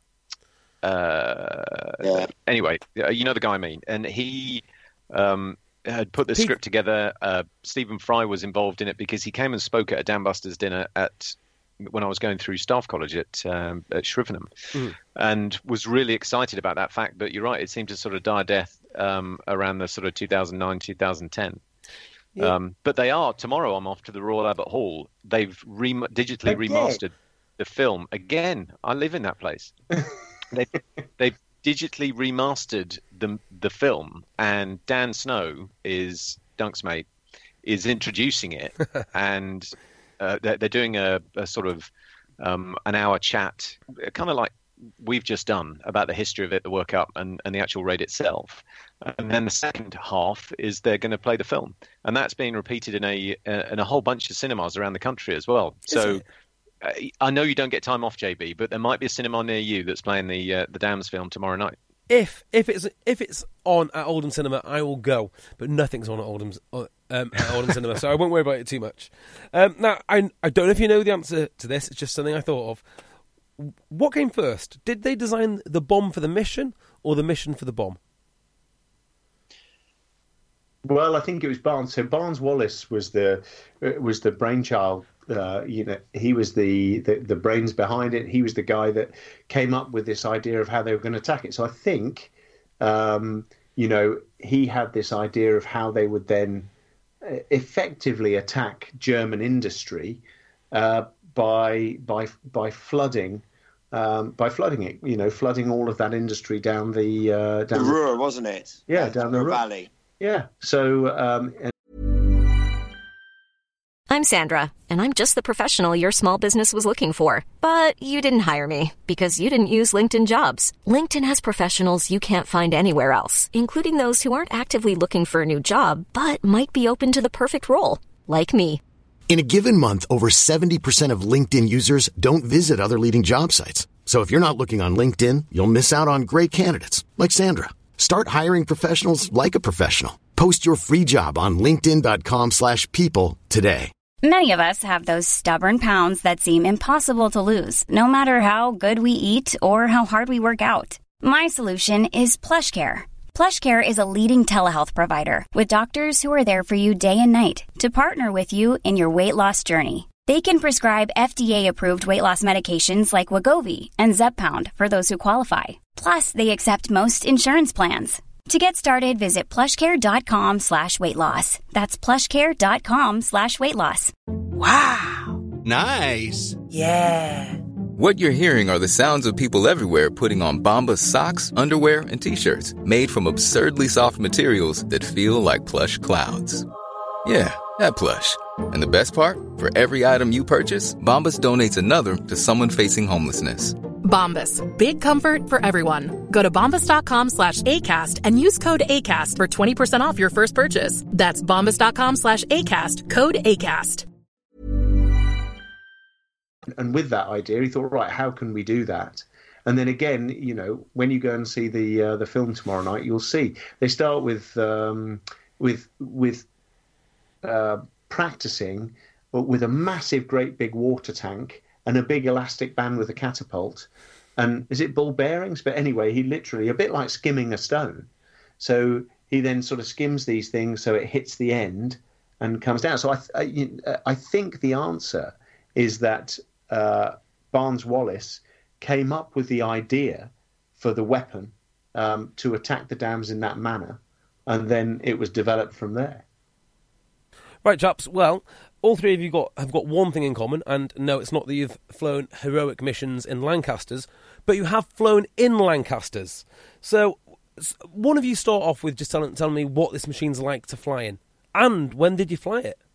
uh, Yeah. Anyway, you know the guy I mean. And he um, had put the Pete- script together. Uh, Stephen Fry was involved in it because he came and spoke at a Dam Busters dinner at when I was going through staff college at um, at Shrivenham, Mm. and was really excited about that fact. But you're right, it seemed to sort of die a death um, around the sort of two thousand nine, two thousand ten. Yeah. Um, but they are, tomorrow I'm off to the Royal Albert Hall. They've re- digitally Again? remastered the film. Again, I live in that place. they, they've digitally remastered the, the film, and Dan Snow is, Dunk's mate, is introducing it. and uh, they're, they're doing a, a sort of um, an hour chat, kind of like we've just done, about the history of it, the work up, and, and the actual raid itself. And then the second half is they're going to play the film, and that's being repeated in a uh, in a whole bunch of cinemas around the country as well. Is So it? uh, I know you don't get time off, J B, but there might be a cinema near you that's playing the uh, the Dams film tomorrow night. If if it's if it's on at Oldham Cinema, I will go. But nothing's on at Oldham's uh, um, at Oldham Cinema, so I won't worry about it too much. Um, now, I, I don't know if you know the answer to this. It's just something I thought of. What came first? Did they design the bomb for the mission or the mission for the bomb? Well, I think it was Barnes. So Barnes Wallis was the was the brainchild. Uh, you know, he was the, the the brains behind it. He was the guy that came up with this idea of how they were going to attack it. So I think, um, you know, he had this idea of how they would then effectively attack German industry uh, by by by flooding. Um, by flooding it, you know, flooding all of that industry down the uh, down the Ruhr, wasn't it? Yeah, down the Ruhr Ruhr Valley. Yeah. So. Um, and- I'm Sandra, and I'm just the professional your small business was looking for. But you didn't hire me because you didn't use LinkedIn Jobs. LinkedIn has professionals you can't find anywhere else, including those who aren't actively looking for a new job but might be open to the perfect role, like me. In a given month, over seventy percent of LinkedIn users don't visit other leading job sites. So if you're not looking on LinkedIn, you'll miss out on great candidates like Sandra. Start hiring professionals like a professional. Post your free job on linkedin dot com slash people today. Many of us have those stubborn pounds that seem impossible to lose, no matter how good we eat or how hard we work out. My solution is PlushCare. PlushCare is a leading telehealth provider with doctors who are there for you day and night to partner with you in your weight loss journey. They can prescribe F D A-approved weight loss medications like Wegovy and Zepbound for those who qualify. Plus, they accept most insurance plans. To get started, visit plushcare.com slash weight loss. That's plushcare.com slash weight loss. Wow. Nice. Yeah. What you're hearing are the sounds of people everywhere putting on Bombas socks, underwear, and T-shirts made from absurdly soft materials that feel like plush clouds. Yeah, that plush. And the best part? For every item you purchase, Bombas donates another to someone facing homelessness. Bombas, big comfort for everyone. Go to bombas.com slash ACAST and use code ACAST for twenty percent off your first purchase. That's bombas.com slash ACAST, code ACAST. And with that idea, he thought, right, how can we do that? And then again, you know, when you go and see the uh, the film tomorrow night, you'll see they start with um, with with uh, practicing with a massive, great big water tank and a big elastic band with a catapult. And is it ball bearings? But anyway, he literally, a bit like skimming a stone. So he then sort of skims these things so it hits the end and comes down. So I I, I think the answer is that uh, Barnes Wallis came up with the idea for the weapon um, to attack the dams in that manner, and then it was developed from there. Right, chaps. Well, all three of you got have got one thing in common, and no, it's not that you've flown heroic missions in Lancasters, but you have flown in Lancasters. So, one of you start off with just telling, telling me what this machine's like to fly in, and when did you fly it?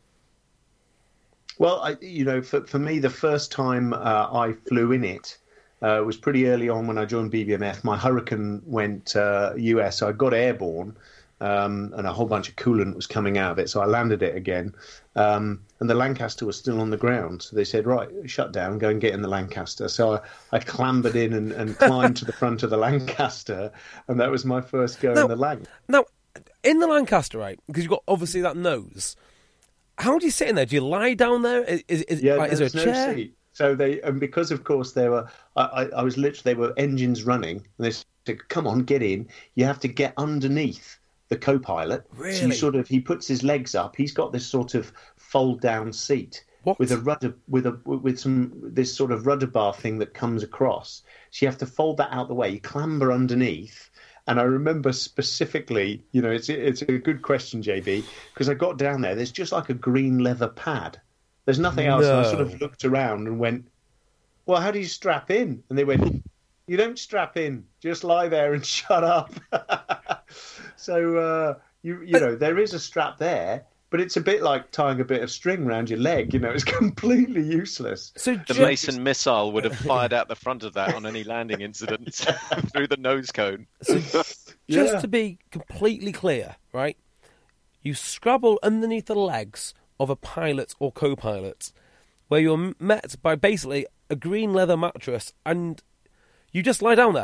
Well, I, you know, for for me, the first time uh, I flew in it uh, was pretty early on when I joined B B M F. My Hurricane went uh, U S, so I got airborne. Um, and a whole bunch of coolant was coming out of it, so I landed it again. Um, and the Lancaster was still on the ground, so they said, right, shut down, go and get in the Lancaster. So I, I clambered in and, and climbed to the front of the Lancaster, and that was my first go now, in the Lang. Now, in the Lancaster, right, because you've got obviously that nose, how do you sit in there? Do you lie down there? Is, is, yeah, like, is there a no chair? Seat. So they, and because of course there were, I, I, I was literally, they were engines running, and they said, come on, get in, you have to get underneath the co-pilot. Really? So you sort of, he puts his legs up. He's got this sort of fold-down seat what? with a rudder, with a with some this sort of rudder bar thing that comes across. So you have to fold that out the way. You clamber underneath. And I remember specifically, you know, it's it's a good question, J B, because I got down there. There's just like a green leather pad. There's nothing else. No. And I sort of looked around and went, well, how do you strap in? And they went, you don't strap in. Just lie there and shut up. So, uh, you you know, there is a strap there, but it's a bit like tying a bit of string around your leg. You know, it's completely useless. So the just... Mason missile would have fired out the front of that on any landing incident through the nose cone. So just Yeah. to be completely clear, right? You scrabble underneath the legs of a pilot or co-pilot, where you're met by basically a green leather mattress, and you just lie down there.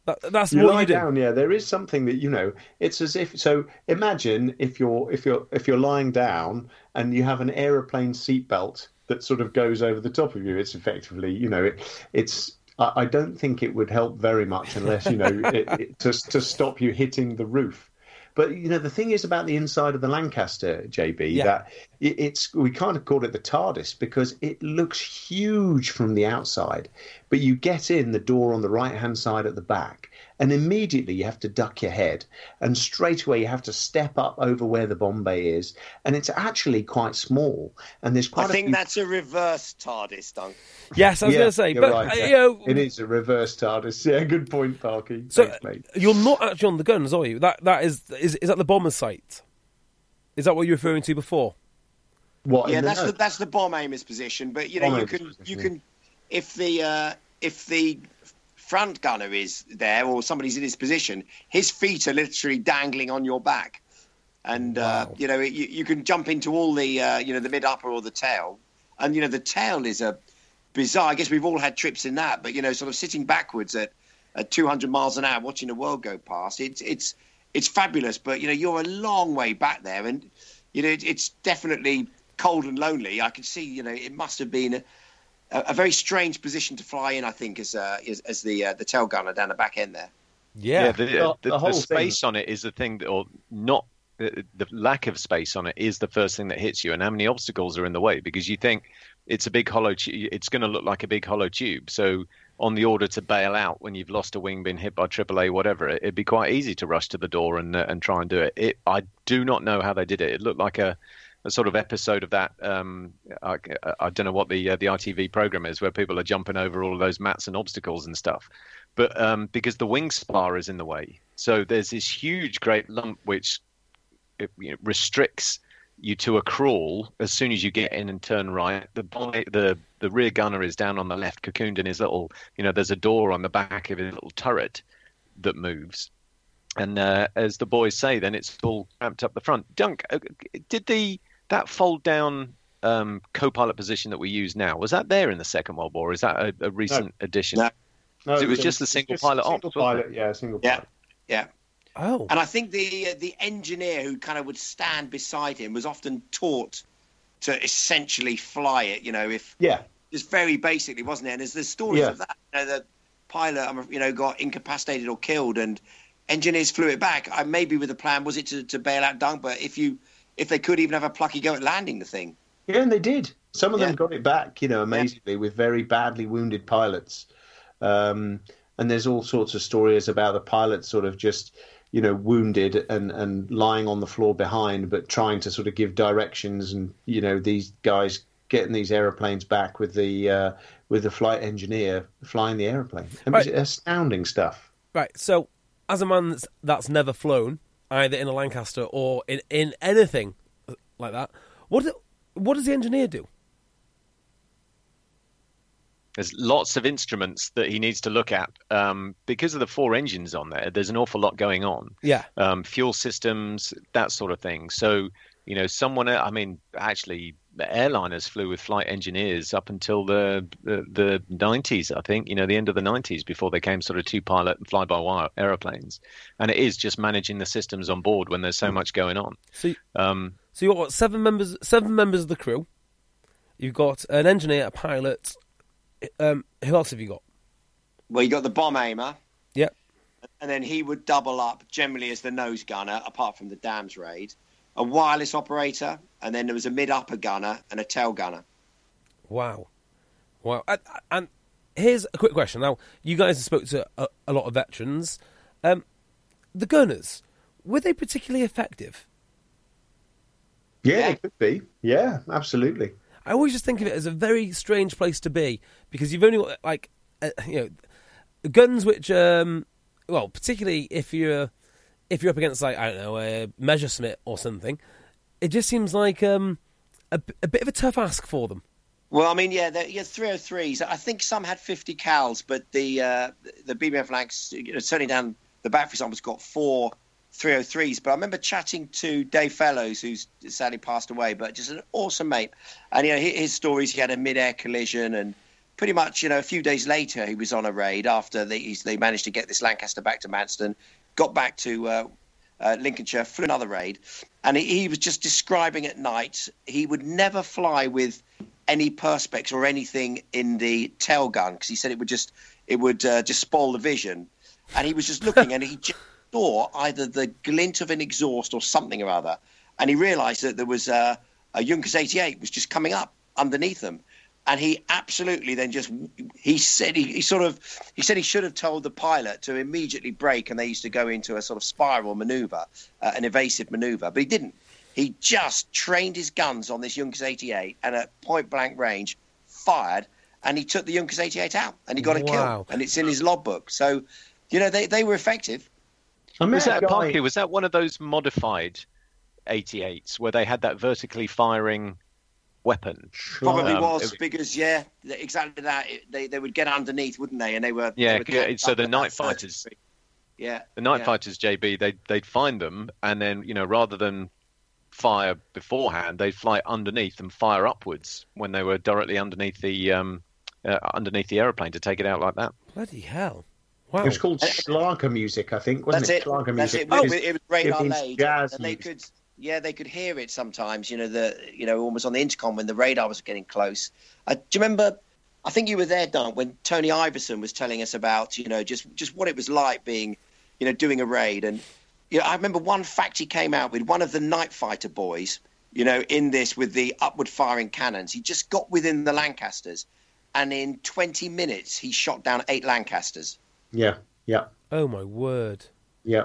That, that's you what lie you do. down, yeah. There is something that, you know, it's as if, so imagine if you're if you're if you're lying down and you have an aeroplane seatbelt that sort of goes over the top of you. It's effectively, you know, it, it's I, I don't think it would help very much unless, you know, it, it, to to stop you hitting the roof. But, you know, the thing is about the inside of the Lancaster, J B, Yeah. that it, it's we kind of call it the TARDIS because it looks huge from the outside, but you get in the door on the right-hand side at the back, and immediately you have to duck your head, and straight away you have to step up over where the bomb bay is, and it's actually quite small, and there's quite I a think few... that's a reverse TARDIS, Dunk. Yes, I was Yeah, going to say, you're but right, uh, yeah. you know, It is a reverse TARDIS. Yeah, good point, Parky. so Thanks, mate. you're not actually on the guns, are you? That that is is is that the bomber site? Is that what you were referring to before? What, Yeah, in the that's the note? that's the bomb aimer's position. But you know, Bomb you aimer's can position, you yeah. can if the uh, if the front gunner is there or somebody's in his position, his feet are literally dangling on your back, and uh, Wow. you know you, you can jump into all the uh, you know the mid upper or the tail, and you know the tail is a bizarre. I guess we've all had trips in that, but you know, sort of sitting backwards at at two hundred miles an hour, watching the world go past. It's it's it's fabulous, but you know you're a long way back there, and you know it, it's definitely cold and lonely. I can see, you know, it must have been a, a very strange position to fly in. I think as uh, as, as the uh, the tail gunner down the back end there. Yeah, Yeah, the, The- the, the the, whole space on it is the thing that, or not, the, the lack of space on it is the first thing that hits you, and how many obstacles are in the way because you think it's a big hollow. Tu- it's going to look like a big hollow tube. So on the order to bail out when you've lost a wing, been hit by triple A, whatever, it, it'd be quite easy to rush to the door and uh, and try and do it. It. I do not know how they did it. It looked like a a sort of episode of that. Um, I, I don't know what the uh, the I T V program is, where people are jumping over all of those mats and obstacles and stuff. But um, because the wing spar is in the way, so there's this huge, great lump which it, you know, restricts you to a crawl as soon as you get in and turn right. The boy, the the rear gunner is down on the left, cocooned in his little. You know, there's a door on the back of his little turret that moves. And uh, as the boys say, then it's all cramped up the front. Dunk, uh, did the that fold down um, co-pilot position that we use now, was that there in the Second World War? Or is that a, a recent No. addition? No. No, it was a- just the it's single just pilot single ops, wasn't pilot, yeah, single Yeah, pilot. yeah. Oh, And I think the uh, the engineer who kind of would stand beside him was often taught to essentially fly it. You know, if Yeah, just very basically, wasn't it? And there's the stories Yeah. of that. You know, the pilot, um, you know, got incapacitated or killed, and engineers flew it back. I maybe with the plan was it to, to bail out Dunk, but if you if they could even have a plucky go at landing the thing. yeah, and they did. Some of Yeah. them got it back, you know, amazingly with very badly wounded pilots. Um, and there's all sorts of stories about the pilots sort of just, you know, wounded and, and lying on the floor behind, but trying to sort of give directions, and you know, these guys getting these aeroplanes back with the uh, with the flight engineer flying the aeroplane. It was Right. astounding stuff. right. So, as a man that's, that's never flown, either in a Lancaster or in, in anything like that, what do- what does the engineer do? There's lots of instruments that he needs to look at um, because of the four engines on there. There's an awful lot going on. Yeah. Um, fuel systems, that sort of thing. So, you know, someone, I mean, actually, the airliners flew with flight engineers up until the, the the nineties, I think, you know, the end of the nineties, before they came sort of two-pilot and fly-by-wire aeroplanes. And it is just managing the systems on board when there's so much going on. So, you- Um, so you got what, seven members? Seven members of the crew. You've got an engineer, a pilot. Um, who else have you got? Well, you got the bomb aimer, Yep. and then he would double up generally as the nose gunner, apart from the Dams raid, a wireless operator, and then there was a mid-upper gunner and a tail gunner. Wow. Wow. And, and here's a quick question. Now, you guys have spoke to a, a lot of veterans. Um, the gunners, were they particularly effective? Yeah, Yeah. it could be. Yeah, absolutely. I always just think of it as a very strange place to be, because you've only got, like, uh, you know, guns which, um, well, particularly if you're if you're up against, like, I don't know, a Messerschmitt or something, it just seems like um, a, a bit of a tough ask for them. Well, I mean, yeah, the yeah, three oh threes. I think some had fifty cals, but the uh, the B B F Lancs, you know, certainly down the back, for example, has got four three oh threes. But I remember chatting to Dave Fellows, who's sadly passed away, but just an awesome mate. And, you know, his, his stories, he had a mid-air collision and pretty much, you know, a few days later, he was on a raid after they, they managed to get this Lancaster back to Manston, got back to uh, uh, Lincolnshire, flew another raid. And he, he was just describing at night, he would never fly with any perspex or anything in the tail gun, because he said it would just it would uh, just spoil the vision. And he was just looking and he just saw either the glint of an exhaust or something or other. And he realised that there was a, a Junkers eighty-eight was just coming up underneath them. And he absolutely then just, he said he, he sort of, he said he should have told the pilot to immediately brake, and they used to go into a sort of spiral manoeuvre, uh, an evasive manoeuvre, but he didn't. He just trained his guns on this Junkers eighty-eight and at point blank range fired, and he took the Junkers eighty-eight out and he got a Wow. kill, and it's in his logbook. So, you know, they, they were effective. I met Was that a guy- Parky? Was that one of those modified eighty-eights where they had that vertically firing weapon? Probably Um, was it- because, yeah, exactly that. It, they they would get underneath, wouldn't they? And they were Yeah, they were yeah, tapped so up the at night that third fighters- degree. Yeah, The night yeah. fighters, J B, they'd, they'd find them, and then, you know, rather than fire beforehand, they'd fly underneath and fire upwards when they were directly underneath the um, uh, underneath the aeroplane to take it out like that. Bloody hell. Wow. It was called Schlager music, I think, wasn't That's it? it. Schlager That's music. it. It, was- was- it was radar it means laid, jazz and they music. could, yeah, they could hear it sometimes. You know, the you know almost on the intercom when the radar was getting close. Uh, do you remember? I think you were there, Don, when Tony Iverson was telling us about you know just just what it was like being, you know, doing a raid. And you know, I remember one fact he came out with, one of the night fighter boys, you know, in this with the upward firing cannons. He just got within the Lancasters, and in twenty minutes he shot down eight Lancasters. Yeah, yeah, Oh, my word. yeah.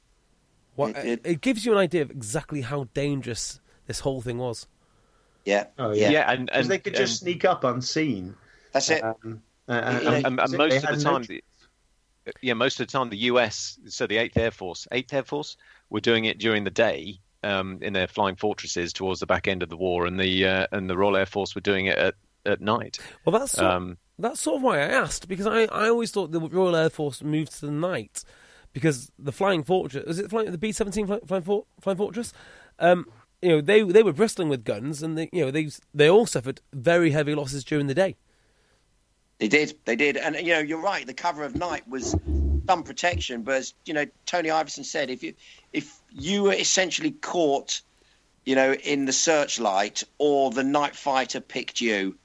What, It- it, it- it gives you an idea of exactly how dangerous this whole thing was. Yeah, Oh, yeah. Yeah, and, Because and they could just and- sneak up unseen. that's it. Um, uh, uh, You know, and, and they most had of the no time, the, yeah, most of the time the U S, so the Eighth Air Force, Eighth Air Force, were doing it during the day um, in their flying fortresses towards the back end of the war, and the uh, and the Royal Air Force were doing it at, at night. Well, that's sort, Um, that's sort of why I asked, because I, I always thought the Royal Air Force moved to the night, because the Flying Fortress, was it flying, the B seventeen flying, flying, for, flying Fortress? Um, you know, they they were bristling with guns, and they, you know, they they all suffered very heavy losses during the day. They did, they did, and you know, you're right. The cover of night was some protection, but as you know, Tony Iverson said, if you if you were essentially caught, you know, in the searchlight, or the night fighter picked you,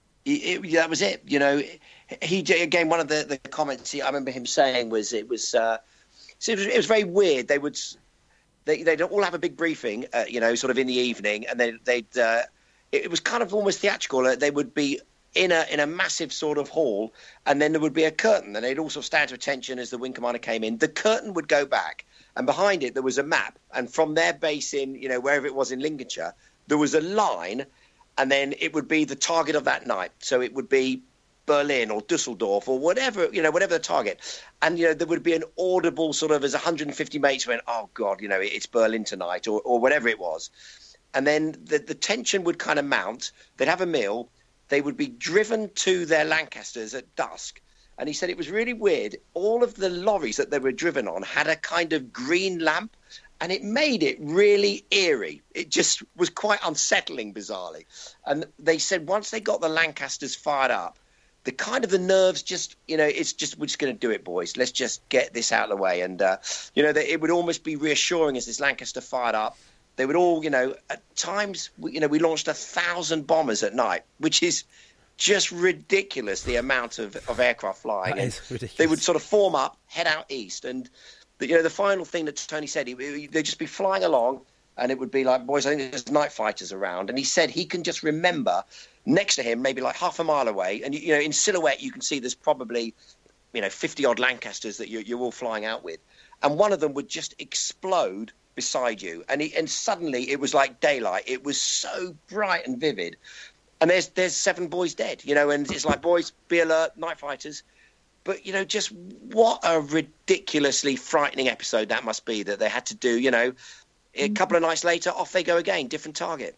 it, it, that was it. You know, he again one of the, the comments he, I remember him saying was it was uh, so it was it was very weird. They would they they'd all have a big briefing, uh, you know, sort of in the evening, and then they'd uh, it, it was kind of almost theatrical. Uh, They would be in a in a massive sort of hall, and then there would be a curtain, and they'd all sort of stand to attention as the wing commander came in. The curtain would go back, and behind it there was a map, and from their base in, you know, wherever it was in Lincolnshire, there was a line, and then it would be the target of that night. So it would be Berlin or Dusseldorf or whatever, you know, whatever the target. And, you know, there would be an audible sort of, as one hundred fifty mates went, oh, God, you know, it's Berlin tonight, or, or whatever it was. And then the, the tension would kind of mount. They'd have a meal. They would be driven to their Lancasters at dusk. And he said it was really weird. All of the lorries that they were driven on had a kind of green lamp, and it made it really eerie. It just was quite unsettling, bizarrely. And they said once they got the Lancasters fired up, the kind of the nerves just, you know, it's just, we're just going to do it, boys. Let's just get this out of the way. And, uh, you know, they, it would almost be reassuring as this Lancaster fired up. They would all, you know, at times, you know, we launched a thousand bombers at night, which is just ridiculous, the amount of, of aircraft flying. That And is ridiculous. they would sort of form up, head out east. And, the, you know, the final thing that Tony said, he, he, they'd just be flying along, and it would be like, boys, I think there's night fighters around. And he said he can just remember next to him, maybe like half a mile away, and, you know, in silhouette, you can see there's probably, you know, fifty-odd Lancasters that you're, you're all flying out with. And one of them would just explode beside you, and he, and suddenly it was like daylight. It was so bright and vivid, and there's there's seven boys dead, you know, and it's like, boys, be alert, night fighters. But you know, just what a ridiculously frightening episode that must be, that they had to do. You know, a couple of nights later, off they go again, different target.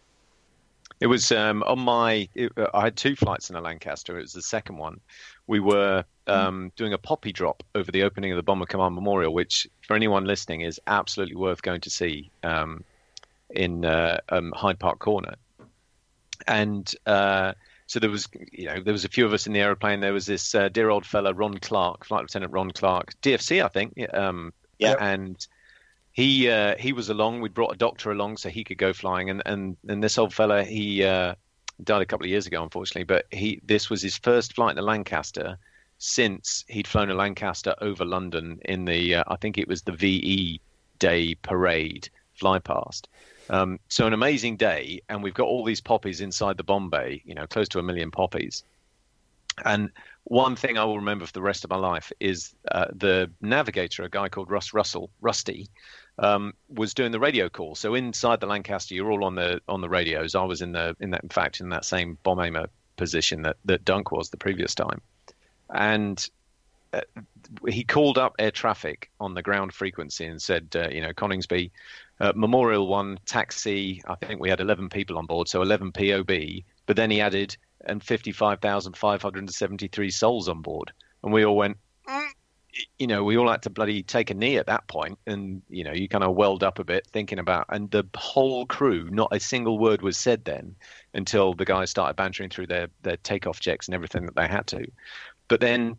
It was um, on my. It, uh, I had two flights in a Lancaster. It was the second one. We were um, doing a poppy drop over the opening of the Bomber Command Memorial, which, for anyone listening, is absolutely worth going to see um, in uh, um, Hyde Park Corner. And uh, so there was, you know, there was a few of us in the aeroplane. There was this uh, dear old fella, Ron Clark, Flight Lieutenant Ron Clark, D F C, I think. Um, yeah. And he uh, he was along. We brought a doctor along so he could go flying. And and, and this old fella, he uh, died a couple of years ago, unfortunately. But he this was his first flight in a Lancaster since he'd flown a Lancaster over London in the, uh, I think it was the V E Day parade fly past. Um, so an amazing day, and we've got all these poppies inside the bomb bay, you know, close to a million poppies. And one thing I will remember for the rest of my life is uh, the navigator, a guy called Russ Russell, Rusty, um, was doing the radio call. So inside the Lancaster, you're all on the on the radios. I was in the in that, in fact, in that same bomb aimer position that that Dunk was the previous time, and uh, he called up air traffic on the ground frequency and said, uh, you know, Coningsby. Uh, Memorial One taxi, I think we had eleven people on board, so eleven P O B, but then he added and fifty-five thousand five hundred seventy-three souls on board. And we all went, mm. you know, we all had to bloody take a knee at that point. And, you know, you kind of welled up a bit thinking about, and the whole crew, not a single word was said then until the guys started bantering through their, their takeoff checks and everything that they had to. But then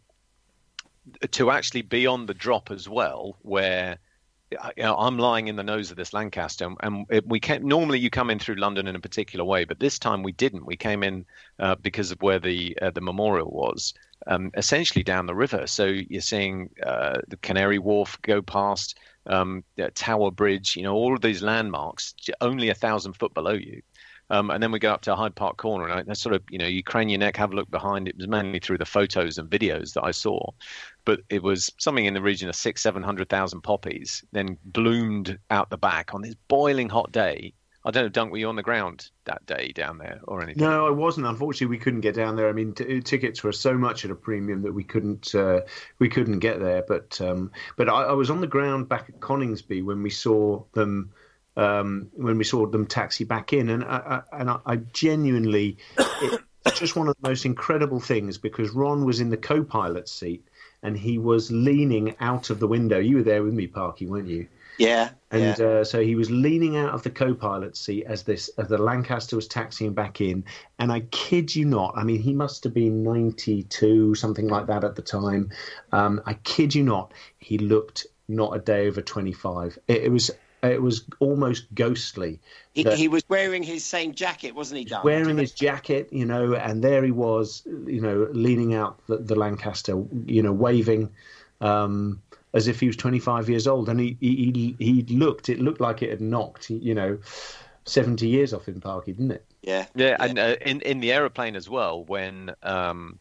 to actually be on the drop as well, where, you know, I'm lying in the nose of this Lancaster, and it, we came, normally you come in through London in a particular way, but this time we didn't. We came in uh, because of where the uh, the memorial was, um, essentially down the river. So you're seeing uh, the Canary Wharf go past, um, the Tower Bridge, you know, all of these landmarks only a thousand foot below you. Um, and then we go up to Hyde Park Corner, and I sort of, you know, you crane your neck, have a look behind. It was mainly through the photos and videos that I saw, but it was something in the region of six, seven hundred thousand poppies, then bloomed out the back on this boiling hot day. I don't know, Dunk, were you on the ground that day down there or anything? No, I wasn't. Unfortunately, we couldn't get down there. I mean, t- tickets were so much at a premium that we couldn't uh, we couldn't get there. But um, but I, I was on the ground back at Coningsby when we saw them. Um, when we saw them taxi back in, and I, I, and I, I genuinely, it's just one of the most incredible things, because Ron was in the co-pilot seat and he was leaning out of the window. You were there with me, Parky, weren't you? Yeah. And yeah. Uh, so he was leaning out of the co-pilot seat as this as the Lancaster was taxiing back in, and I kid you not, I mean, he must have been ninety-two, something like that at the time. Um, I kid you not, he looked not a day over twenty-five. It, it was. It was almost ghostly. He, he was wearing his same jacket, wasn't he, Doug? Wearing his jacket, you know, and there he was, you know, leaning out the, the Lancaster, you know, waving um, as if he was twenty-five years old. And he, he, he looked, it looked like it had knocked, you know, seventy years off him, Parky, didn't it? Yeah. Yeah, yeah. and uh, in, in the aeroplane as well, when... Um,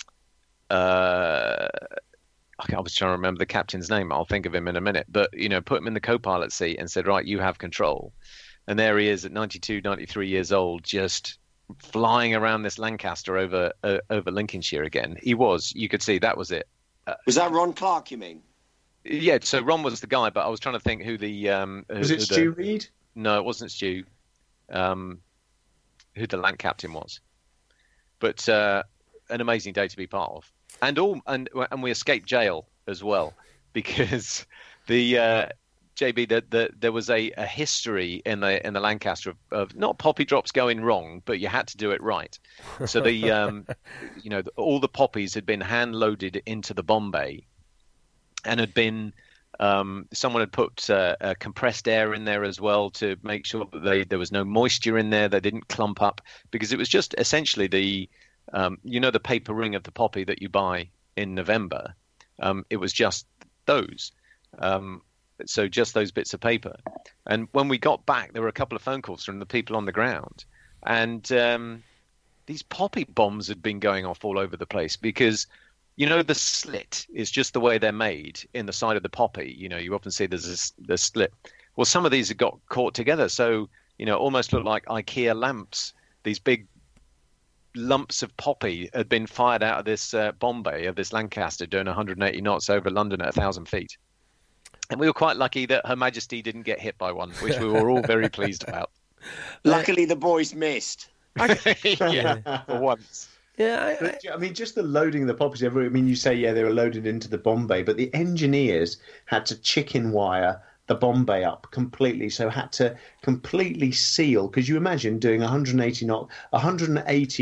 uh, I was trying to remember the captain's name. I'll think of him in a minute. But, you know, put him in the co-pilot seat and said, right, you have control. And there he is at ninety-two, ninety-three years old, just flying around this Lancaster over uh, over Lincolnshire again. He was. You could see that was it. Uh, was that Ron Clark, you mean? Yeah, so Ron was the guy, but I was trying to think who the... Um, was who, it who Stu the, Reed? No, it wasn't Stu. Um, who the Lanc captain was. But uh, an amazing day to be part of. And all, and and we escaped jail as well, because the uh, J B that the, there was a, a history in the in the Lancaster of, of not poppy drops going wrong, but you had to do it right. So the um, you know all the poppies had been hand loaded into the bomb bay, and had been um, someone had put uh, uh, compressed air in there as well to make sure that they, there was no moisture in there, they didn't clump up, because it was just essentially the Um, you know, the paper ring of the poppy that you buy in November. Um, it was just those. Um, so just those bits of paper. And when we got back, there were a couple of phone calls from the people on the ground. And um, these poppy bombs had been going off all over the place because, you know, the slit is just the way they're made in the side of the poppy. You know, you often see there's a, the slit. Well, some of these had got caught together. So, you know, almost looked like IKEA lamps. These big lumps of poppy had been fired out of this uh, bomb bay of this Lancaster doing one hundred eighty knots over London at one thousand feet. And we were quite lucky that Her Majesty didn't get hit by one, which we were all very pleased about. Luckily, the boys missed. Yeah, for once. Yeah, I, I, I mean, just the loading of the poppies. I mean, you say, yeah, they were loaded into the bomb bay, but the engineers had to chicken wire the bomb bay up completely, so had to completely seal, because you imagine doing one hundred eighty knot, one hundred eighty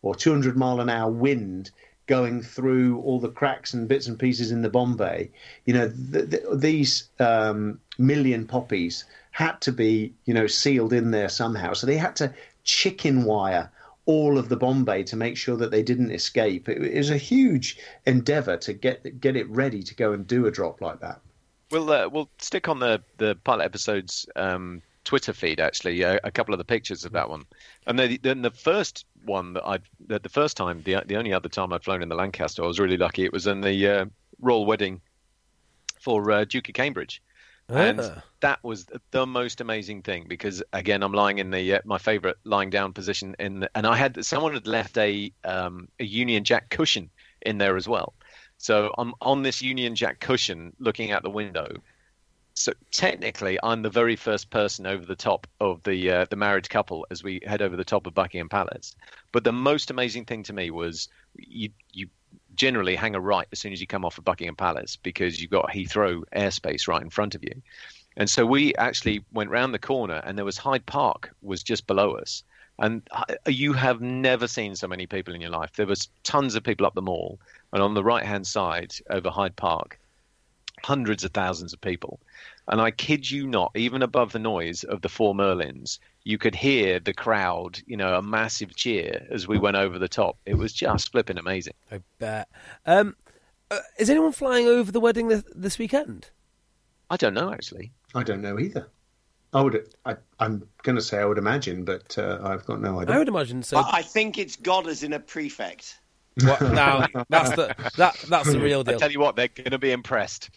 or two hundred mile an hour wind going through all the cracks and bits and pieces in the bomb bay. You know, th- th- these um, million poppies had to be, you know, sealed in there somehow. So they had to chicken wire all of the bomb bay to make sure that they didn't escape. It, it was a huge endeavour to get get it ready to go and do a drop like that. We'll uh, we'll stick on the the pilot episode's um, Twitter feed actually uh, a couple of the pictures of that one, and then the, the first one that I the, the first time the the only other time I'd flown in the Lancaster, I was really lucky. It was in the uh, royal wedding for uh, Duke of Cambridge. And Ah. that was the most amazing thing because, again, I'm lying in the uh, my favourite lying down position, in the, and I had someone had left a um, a Union Jack cushion in there as well. So I'm on this Union Jack cushion looking out the window. So technically, I'm the very first person over the top of the uh, the married couple as we head over the top of Buckingham Palace. But the most amazing thing to me was you you. generally hang a right as soon as you come off of Buckingham Palace because you've got Heathrow airspace right in front of you. And so we actually went round the corner and there was Hyde Park was just below us. And you have never seen so many people in your life. There was tons of people up the mall, and on the right-hand side over Hyde Park, hundreds of thousands of people. And I kid you not, even above the noise of the Four Merlins, you could hear the crowd, you know, a massive cheer as we went over the top. It was just flipping amazing. I bet. Um, uh, is anyone flying over the wedding this, this weekend? I don't know, actually. I don't know either. I would. I, I'm going to say I would imagine, but uh, I've got no idea. I would imagine so. I I think it's God as in a prefect. What, now that's the that that's the real deal. I tell you what, they're going to be impressed.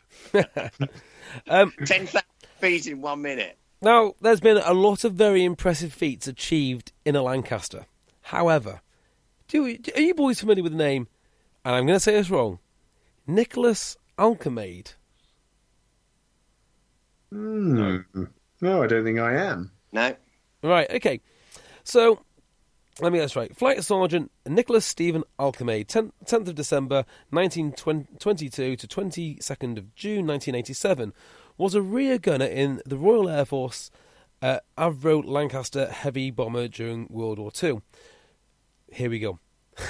um, ten thousand feet in one minute. Now, there's been a lot of very impressive feats achieved in a Lancaster. However, do you, are you boys familiar with the name? And I'm going to say this wrong. Nicholas Alcamaide. Hmm. No, I don't think I am. No. Right. Okay. So. Let me get this right. Flight Sergeant Nicholas Stephen Alcamaide, tenth of December nineteen twenty-two to twenty-second of June nineteen eighty-seven, was a rear gunner in the Royal Air Force uh, Avro Lancaster heavy bomber during World War Two. Here we go.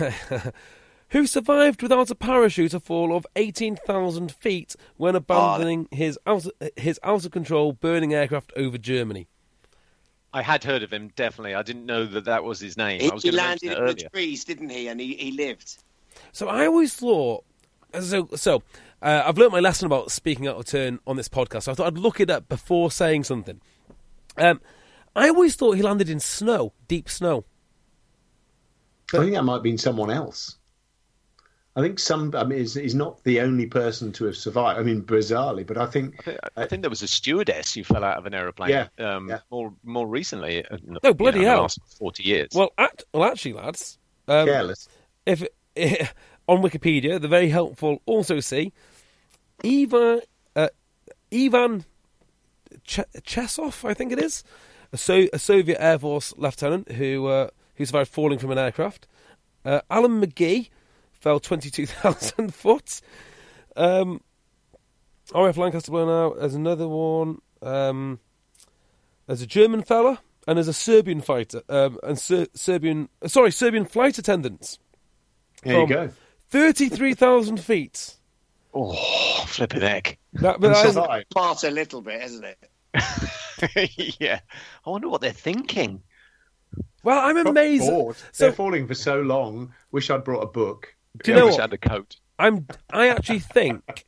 Who survived without a parachute a fall of eighteen thousand feet when abandoning oh. his out his out of control burning aircraft over Germany. I had heard of him, definitely. I didn't know that that was his name. He, I was he going to landed mention it in earlier. the trees, didn't he? And he, he lived. So I always thought... So, so uh, I've learnt my lesson about speaking out of turn on this podcast, so I thought I'd look it up before saying something. Um, I always thought he landed in snow, deep snow. But I think that might have been someone else. I think some. I mean, he's, he's not the only person to have survived. I mean, bizarrely, but I think I think, I think there was a stewardess who fell out of an aeroplane. Yeah, um, yeah. more more recently. Uh, Oh, bloody you know, in hell! the last forty years. Well, act, well, actually, lads, um, careless. If on Wikipedia, the very helpful also see Ivan uh, Ivan Ch- Chesov, I think it is, a, so- a Soviet Air Force lieutenant who uh, who survived falling from an aircraft. Uh, Alan McGee fell twenty-two thousand foot. Um, R A F Lancaster blown out. There's another one. Um, there's a German fella, and there's a Serbian fighter, um, and Ser- Serbian, uh, sorry, Serbian flight attendants. There you go. Thirty-three thousand feet. Oh, flipping heck! That, but that is, Part a little bit, isn't it? Yeah, I wonder what they're thinking. well, I'm amazed. Bored. So They're falling for so long. Wish I'd brought a book. do you I know wish what? I had a coat. I'm. I actually think.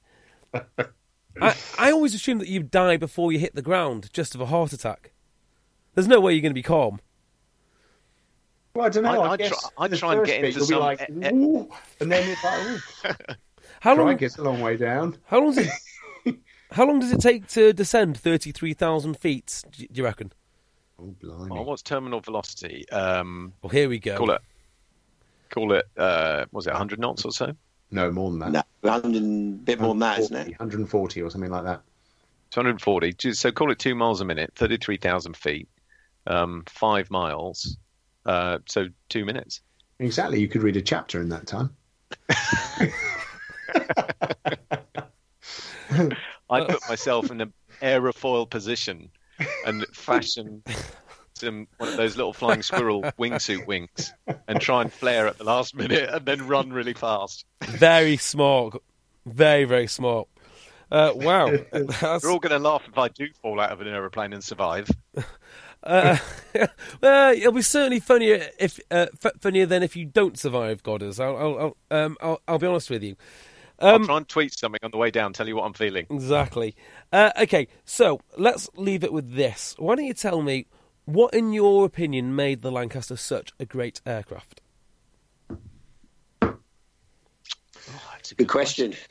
I, I always assume that you die before you hit the ground, just of a heart attack. There's no way you're going to be calm. Well, I don't know. I- I, I'd guess try- I'd the try and first get bit into you'll some- be like, eh, eh. ooh, and then it's like, ooh. How Try long? gets a long way down. How long does it? How long does it take to descend thirty-three thousand feet? Do you reckon? Oh, blimey. Oh, what's terminal velocity? Um, Well, here we go. call it. Call it. Uh, was it one hundred knots or so? No, more than that. No, one hundred and bit more than that, isn't it? one hundred forty or something like that. two hundred forty. So call it two miles a minute, thirty-three thousand feet, um, five miles. Uh, so two minutes. Exactly. You could read a chapter in that time. I put myself in an aerofoil position and fashion some one of those little flying squirrel wingsuit wings and try and flare at the last minute and then run really fast. Very smart. Very, very smart. Uh, wow. That's... We're all going to laugh if I do fall out of an aeroplane and survive. Uh, well, it'll be certainly funnier if uh, f- funnier than if you don't survive, Godders. I'll, I'll, I'll, um, I'll, I'll be honest with you. Um, I'll try and tweet something on the way down, tell you what I'm feeling. Exactly. Uh, okay, so let's leave it with this. Why don't you tell me what, in your opinion, made the Lancaster such a great aircraft? Oh, that's a good, good question. question.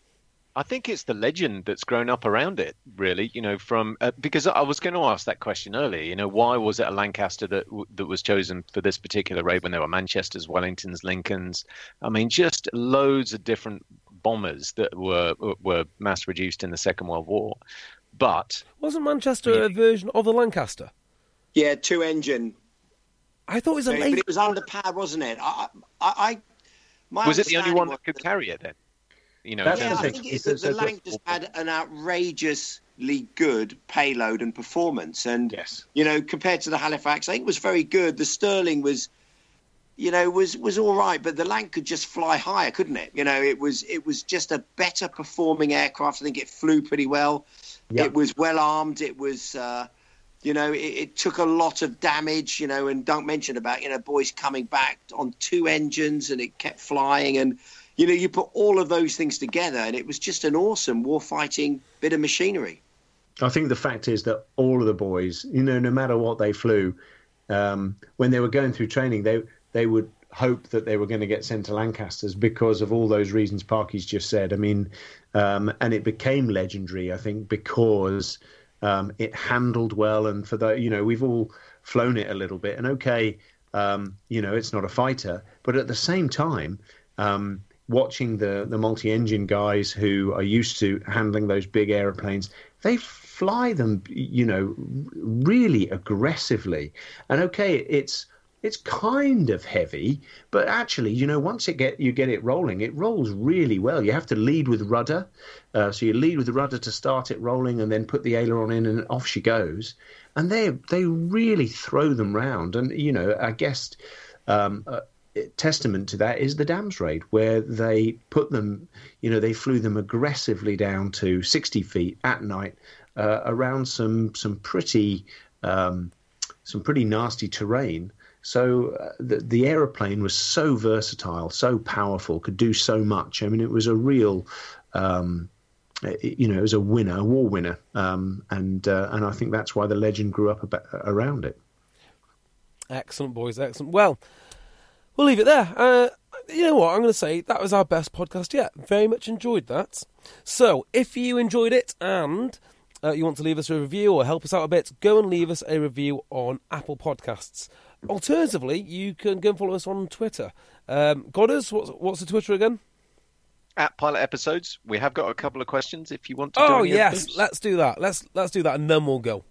I think it's the legend that's grown up around it, really. You know, from uh, because I was going to ask that question earlier. You know, why was it a Lancaster that that was chosen for this particular raid when there were Manchesters, Wellingtons, Lincolns? I mean, just loads of different bombers that were were mass produced in the Second World War. But wasn't Manchester yeah. a version of the Lancaster? Yeah, two engine. I thought it was a. But, late... but it was underpowered, wasn't it? I, I, I my was it the only one that could carry it then? You know, yeah, I think it's, the, the Lanc just had an outrageously good payload and performance, and yes. you know, compared to the Halifax, I think it was very good. The Stirling was, you know, was was all right, but the Lanc could just fly higher, couldn't it? You know, it was it was just a better performing aircraft. I think it flew pretty well. Yep. It was well armed. It was, uh, you know, it, it took a lot of damage. You know, and don't mention about you know boys coming back on two engines, and it kept flying and. You know, you put all of those things together, and it was just an awesome war-fighting bit of machinery. I think the fact is that all of the boys, you know, no matter what they flew, um, when they were going through training, they they would hope that they were going to get sent to Lancasters because of all those reasons Parky's just said. I mean, um, and it became legendary, I think, because um, it handled well. And for the, you know, we've all flown it a little bit. And okay, um, you know, it's not a fighter, but at the same time, um, watching the, the multi-engine guys who are used to handling those big aeroplanes, they fly them, you know, really aggressively. And okay, it's it's kind of heavy, but actually, you know, once it get you get it rolling, it rolls really well. You have to lead with rudder, uh, so you lead with the rudder to start it rolling, and then put the aileron in, and off she goes. And they they really throw them round. And you know, I guess. Um, uh, Testament to that is the Dams raid, where they put them, you know, they flew them aggressively down to sixty feet at night uh, around some some pretty um, some pretty nasty terrain. So uh, the the aeroplane was so versatile, so powerful, could do so much. I mean, it was a real, um, it, you know, it was a winner, a war winner, um, and uh, and I think that's why the legend grew up about, around it. Excellent, boys, excellent. Well. We'll leave it there. Uh, you know what? I'm going to say that was our best podcast yet. Very much enjoyed that. So, if you enjoyed it and uh, you want to leave us a review or help us out a bit, go and leave us a review on Apple Podcasts. Alternatively, you can go and follow us on Twitter. Um, Godders, what's, what's the Twitter again? At Pilot Episodes. We have got a couple of questions if you want to. Oh, yes. Let's do that. Let's let's do that, and then we'll go.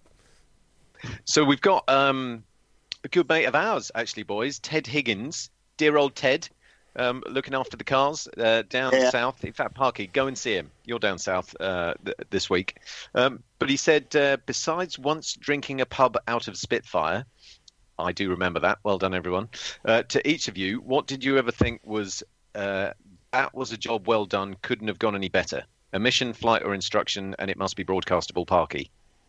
So we've got um, a good mate of ours, actually, boys, Ted Higgins. Dear old Ted, um, looking after the cars uh, down yeah. south. In fact, Parky, go and see him. You're down south uh, th- this week. Um, but he said, uh, besides once drinking a pub out of Spitfire, I do remember that. Well done, everyone. Uh, to each of you, what did you ever think was uh, that was a job well done, couldn't have gone any better? A mission, flight, or instruction, and it must be broadcastable, Parky.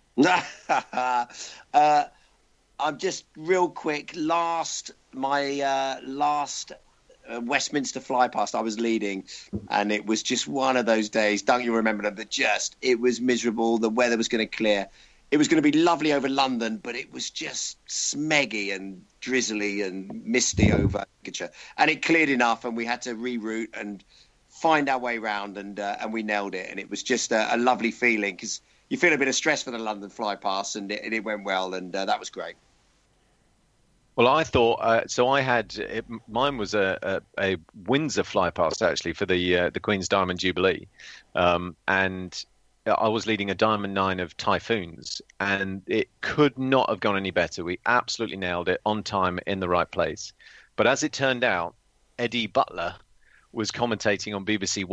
uh, I'm just real quick. Last, my uh, last uh, Westminster fly past, I was leading, and it was just one of those days. Don't you remember them? But just, it was miserable. The weather was going to clear. It was going to be lovely over London, but it was just smeggy and drizzly and misty over Lincolnshire. And it cleared enough, and we had to reroute and find our way round, and uh, and we nailed it. And it was just a, a lovely feeling because you feel a bit of stress for the London fly past, and it, and it went well, and uh, that was great. Well, I thought uh, so. I had it, mine was a, a, a Windsor fly past actually for the uh, the Queen's Diamond Jubilee, um, and I was leading a Diamond Nine of Typhoons, and it could not have gone any better. We absolutely nailed it on time in the right place. But as it turned out, Eddie Butler was commentating on B B C One,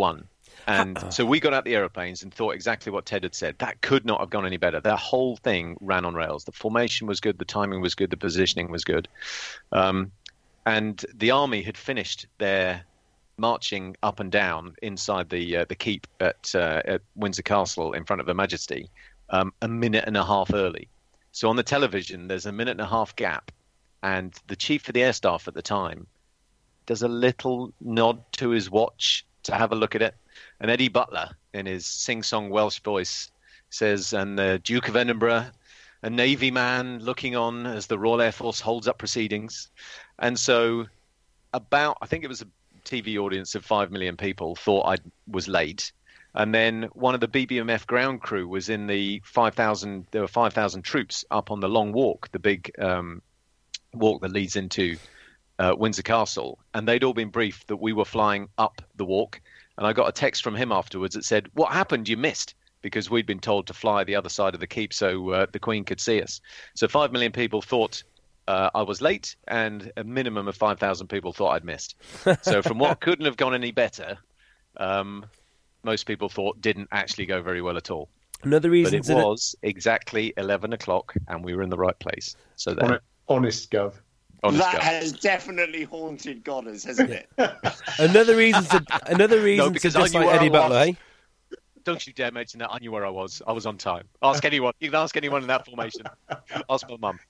And so we got out the aeroplanes and thought exactly what Ted had said. That could not have gone any better. The whole thing ran on rails. The formation was good. The timing was good. The positioning was good. Um, and the army had finished their marching up and down inside the uh, the keep at, uh, at Windsor Castle in front of Her Majesty um, a minute and a half early. So on the television, there's a minute and a half gap. And the chief of the air staff at the time does a little nod to his watch to have a look at it. And Eddie Butler, in his sing-song Welsh voice, says, and the Duke of Edinburgh, a Navy man looking on as the Royal Air Force holds up proceedings. And so about, I think it was a T V audience of five million people thought I was late. And then one of the B B M F ground crew was in the five thousand, there were five thousand troops up on the long walk, the big um, walk that leads into uh, Windsor Castle. And they'd all been briefed that we were flying up the walk. And I got a text from him afterwards that said, what happened? You missed. Because we'd been told to fly the other side of the keep so uh, the Queen could see us. So five million people thought uh, I was late, and a minimum of five thousand people thought I'd missed. So from what couldn't have gone any better, um, most people thought didn't actually go very well at all. Another reason but it was it... exactly eleven o'clock, and we were in the right place. So there. Honest, Gov. Honest that Gov. has definitely haunted Godders, hasn't it? another reason to another reason no, because to dislike I knew Eddie where I Butler. was. Eh? Don't you dare mention that. I knew where I was. I was on time. Ask anyone. You can ask anyone in that formation. Ask my mum.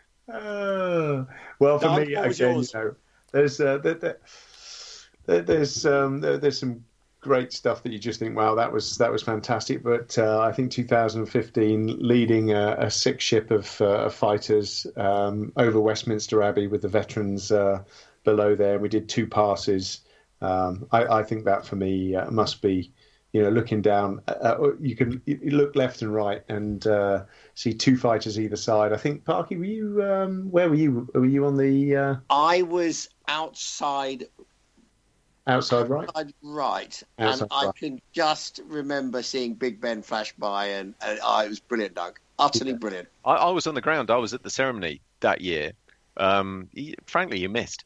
Uh, well, for Doug, me, what was again, yours? you know, there's uh, there, there, there, there's um, there, there's some great stuff that you just think, wow, that was that was fantastic. But uh, I think two thousand fifteen, leading a, a sick ship of, uh, of fighters um, over Westminster Abbey with the veterans uh, below there. We did two passes. Um, I, I think that for me uh, must be. You know, looking down, uh, you can you look left and right and uh, see two fighters either side. I think, Parky, were you? Um, where were you? Were you on the? Uh... I was outside. Outside right. Outside right, Outside and I right. can just remember seeing Big Ben flash by, and, and oh, it was brilliant, Doug. Utterly Yeah. brilliant. I, I was on the ground. I was at the ceremony that year. Um, you, frankly, you missed.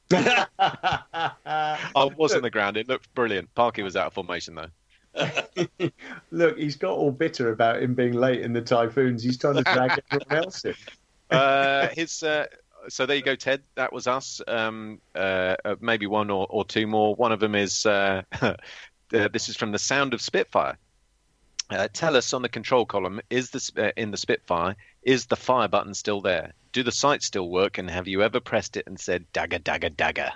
I was on the ground. It looked brilliant. Parky was out of formation, though. Look, he's got all bitter about him being late in the typhoons. He's trying to drag everyone else in. Uh, his, uh, so there you go, Ted. That was us. Um, uh, uh, maybe one or, or two more. One of them is, uh, uh, this is from The Sound of Spitfire. Uh, tell us on the control column, is the, uh, in the Spitfire, is the fire button still there? Do the sights still work? And have you ever pressed it and said, dagger, dagger, dagger?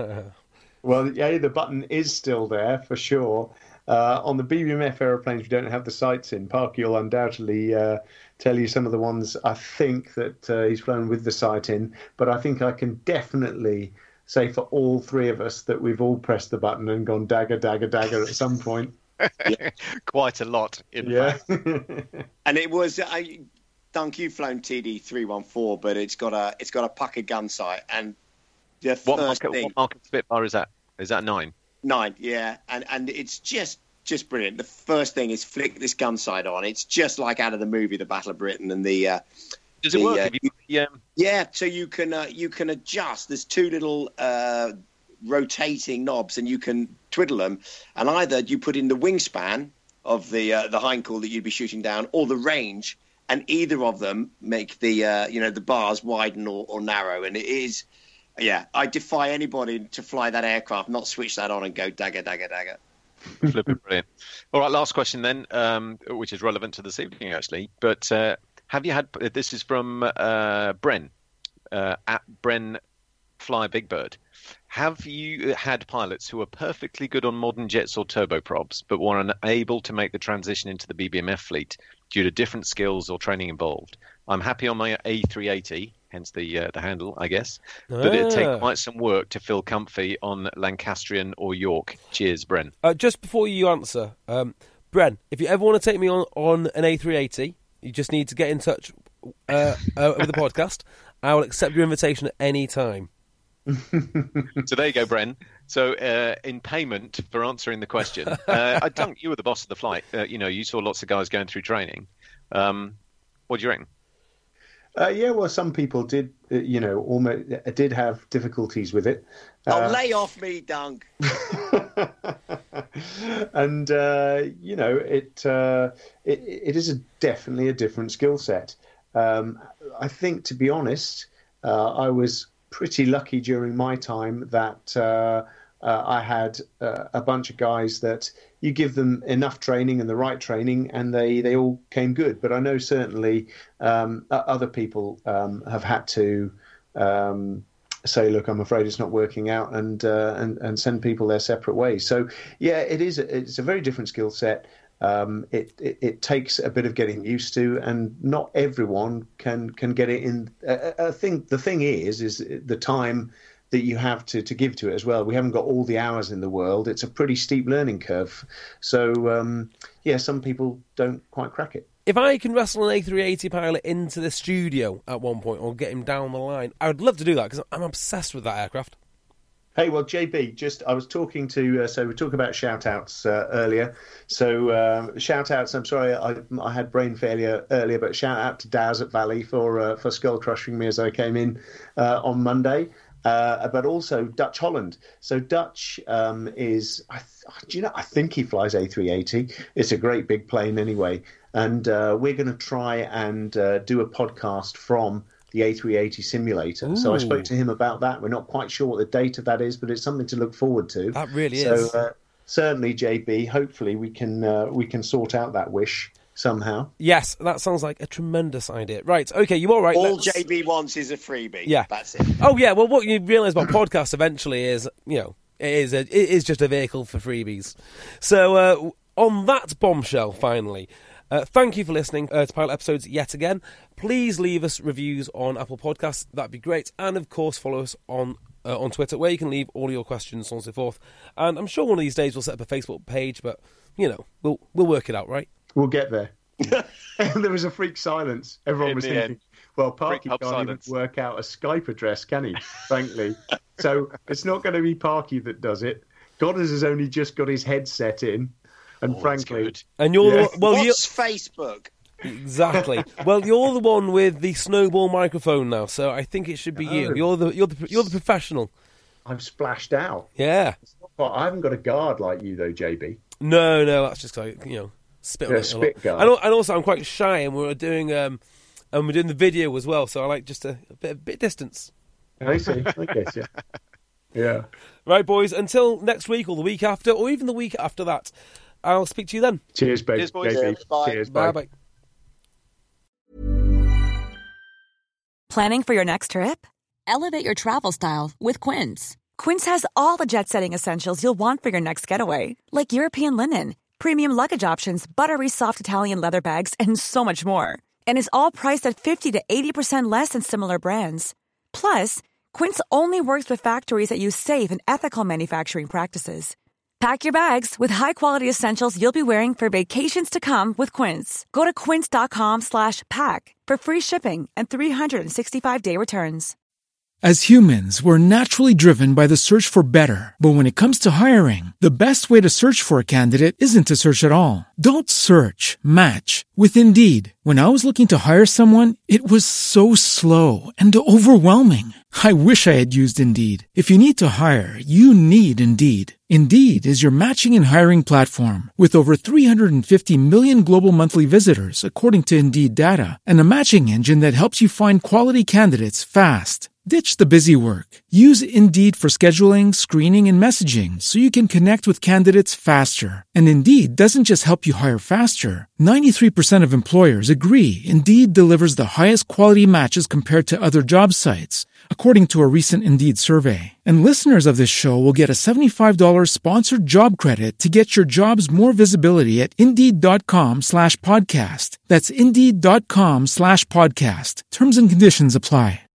Well, yeah, the button is still there for sure. Uh, on the B B M F aeroplanes, we don't have the sights in. Parky will undoubtedly uh, tell you some of the ones I think that uh, he's flown with the sight in. But I think I can definitely say for all three of us that we've all pressed the button and gone dagger, dagger, dagger at some point. Quite a lot, in Yeah. fact. And it was, I, Dunk, you've flown T D three one four, but it's got a it's got a Pucker gun sight, and the What first market, thing what market Spitfire is that? Is that nine? nine, yeah, and and it's just just brilliant. The first thing is flick this gun sight on. It's just like out of the movie, The Battle of Britain, and the uh, Does it the, work? uh, Have you, yeah. yeah. So you can uh, you can adjust. There's two little uh, rotating knobs, and you can twiddle them, and either you put in the wingspan of the uh, the hindcall that you'd be shooting down, or the range, and either of them make the uh, you know the bars widen or, or narrow, and it is. Yeah, I defy anybody to fly that aircraft, not switch that on and go dagger, dagger, dagger. Flipping brilliant. All right, last question then, um, which is relevant to this evening, actually. But uh, have you had, this is from uh, Bren, uh, at Bren Fly Big Bird. Have you had pilots who are perfectly good on modern jets or turboprops, but were unable to make the transition into the B B M F fleet due to different skills or training involved? I'm happy on my A three eighty, hence the uh, the handle, I guess. But it'd Ah. take quite some work to feel comfy on Lancastrian or York. Cheers, Bren. Uh, just before you answer, um, Bren, if you ever want to take me on, on an A three eighty, you just need to get in touch uh, uh, with the podcast. I will accept your invitation at any time. So there you go, Bren. So uh, in payment for answering the question, uh, I don't. You were the boss of the flight. Uh, you know, you saw lots of guys going through training. Um, what do you reckon? Uh, yeah, well, some people did, uh, you know, almost did have difficulties with it. Oh, Uh, lay off me, Dunk. and uh, you know, it, uh, it it is a, definitely a different skill set. Um, I think, to be honest, uh, I was pretty lucky during my time that uh, uh, I had uh, a bunch of guys that you give them enough training and the right training, and they, they all came good. But I know certainly um, other people um, have had to um, say, look, I'm afraid it's not working out, and, uh, and and send people their separate ways. So, yeah, it is a, it's a very different skill set. Um, it, it it takes a bit of getting used to, and not everyone can can get it in. I, I think the thing is, is the time that you have to, to give to it as well. We haven't got all the hours in the world. It's a pretty steep learning curve. So, um, yeah, some people don't quite crack it. If I can wrestle an A three eighty pilot into the studio at one point or get him down the line, I would love to do that because I'm obsessed with that aircraft. Hey, well, J B, just I was talking to, uh, so we were talking about shout-outs uh, earlier. So uh, shout-outs, I'm sorry, I, I had brain failure earlier, but shout-out to Daz at Valley for uh, for skull-crushing me as I came in uh, on Monday. Uh, but also Dutch Holland. So Dutch um, is, I th- do you know, I think he flies A three eighty. It's a great big plane anyway. And uh, we're going to try and uh, do a podcast from the A three eighty simulator. Ooh. So I spoke to him about that. We're not quite sure what the date of that is, but it's something to look forward to. That really so, is. So uh, certainly, J B, hopefully we can uh, we can sort out that wish somehow. Yes, that sounds like a tremendous idea. Right, okay, you're all right. All let's... J B wants is a freebie. Yeah. That's it. Oh, yeah, well, what you realise about podcasts eventually is, you know, it is, a, it is just a vehicle for freebies. So, uh, on that bombshell, finally, uh, thank you for listening uh, to Pilot Episodes yet again. Please leave us reviews on Apple Podcasts. That'd be great. And, of course, follow us on uh, on Twitter, where you can leave all your questions, so on and so forth. And I'm sure one of these days we'll set up a Facebook page, but, you know, we'll we'll work it out, right? We'll get there. There was a freak silence. Everyone In was the thinking, end. well, Parky Freak can't silence. even work out a Skype address, can he? Frankly. So it's not going to be Parky that does it. Goddard has only just got his headset in. And Oh, frankly... that's good. And you're Yeah. the, well, you What's Facebook? exactly. Well, you're the one with the snowball microphone now, so I think it should be you. Oh. You're the you're the you're the professional. I'm splashed out. Yeah. But I haven't got a guard like you, though, J B. No, no, that's just like, you know, spit on Yeah, it a spit lot. guard. And, al- and also, I'm quite shy, and we're doing um, and we're doing the video as well, so I like just a, a bit a bit of distance. I see. I guess, yeah. Yeah. Right, boys. Until next week, or the week after, or even the week after that, I'll speak to you then. Cheers, babe. Cheers, boys. J B. Cheers, bye. Cheers, Bye bye. bye. Planning for your next trip? Elevate your travel style with Quince. Quince has all the jet-setting essentials you'll want for your next getaway, like European linen, premium luggage options, buttery soft Italian leather bags, and so much more. And is all priced at fifty to eighty percent less than similar brands. Plus, Quince only works with factories that use safe and ethical manufacturing practices. Pack your bags with high-quality essentials you'll be wearing for vacations to come with Quince. Go to quince.com slash pack for free shipping and three sixty-five day returns. As humans, we're naturally driven by the search for better. But when it comes to hiring, the best way to search for a candidate isn't to search at all. Don't search, match with Indeed. When I was looking to hire someone, it was so slow and overwhelming. I wish I had used Indeed. If you need to hire, you need Indeed. Indeed is your matching and hiring platform with over three hundred fifty million global monthly visitors, according to Indeed data, and a matching engine that helps you find quality candidates fast. Ditch the busy work. Use Indeed for scheduling, screening, and messaging so you can connect with candidates faster. And Indeed doesn't just help you hire faster. ninety-three percent of employers agree Indeed delivers the highest quality matches compared to other job sites, according to a recent Indeed survey. And listeners of this show will get a seventy-five dollars sponsored job credit to get your jobs more visibility at Indeed.com slash podcast. That's Indeed.com slash podcast. Terms and conditions apply.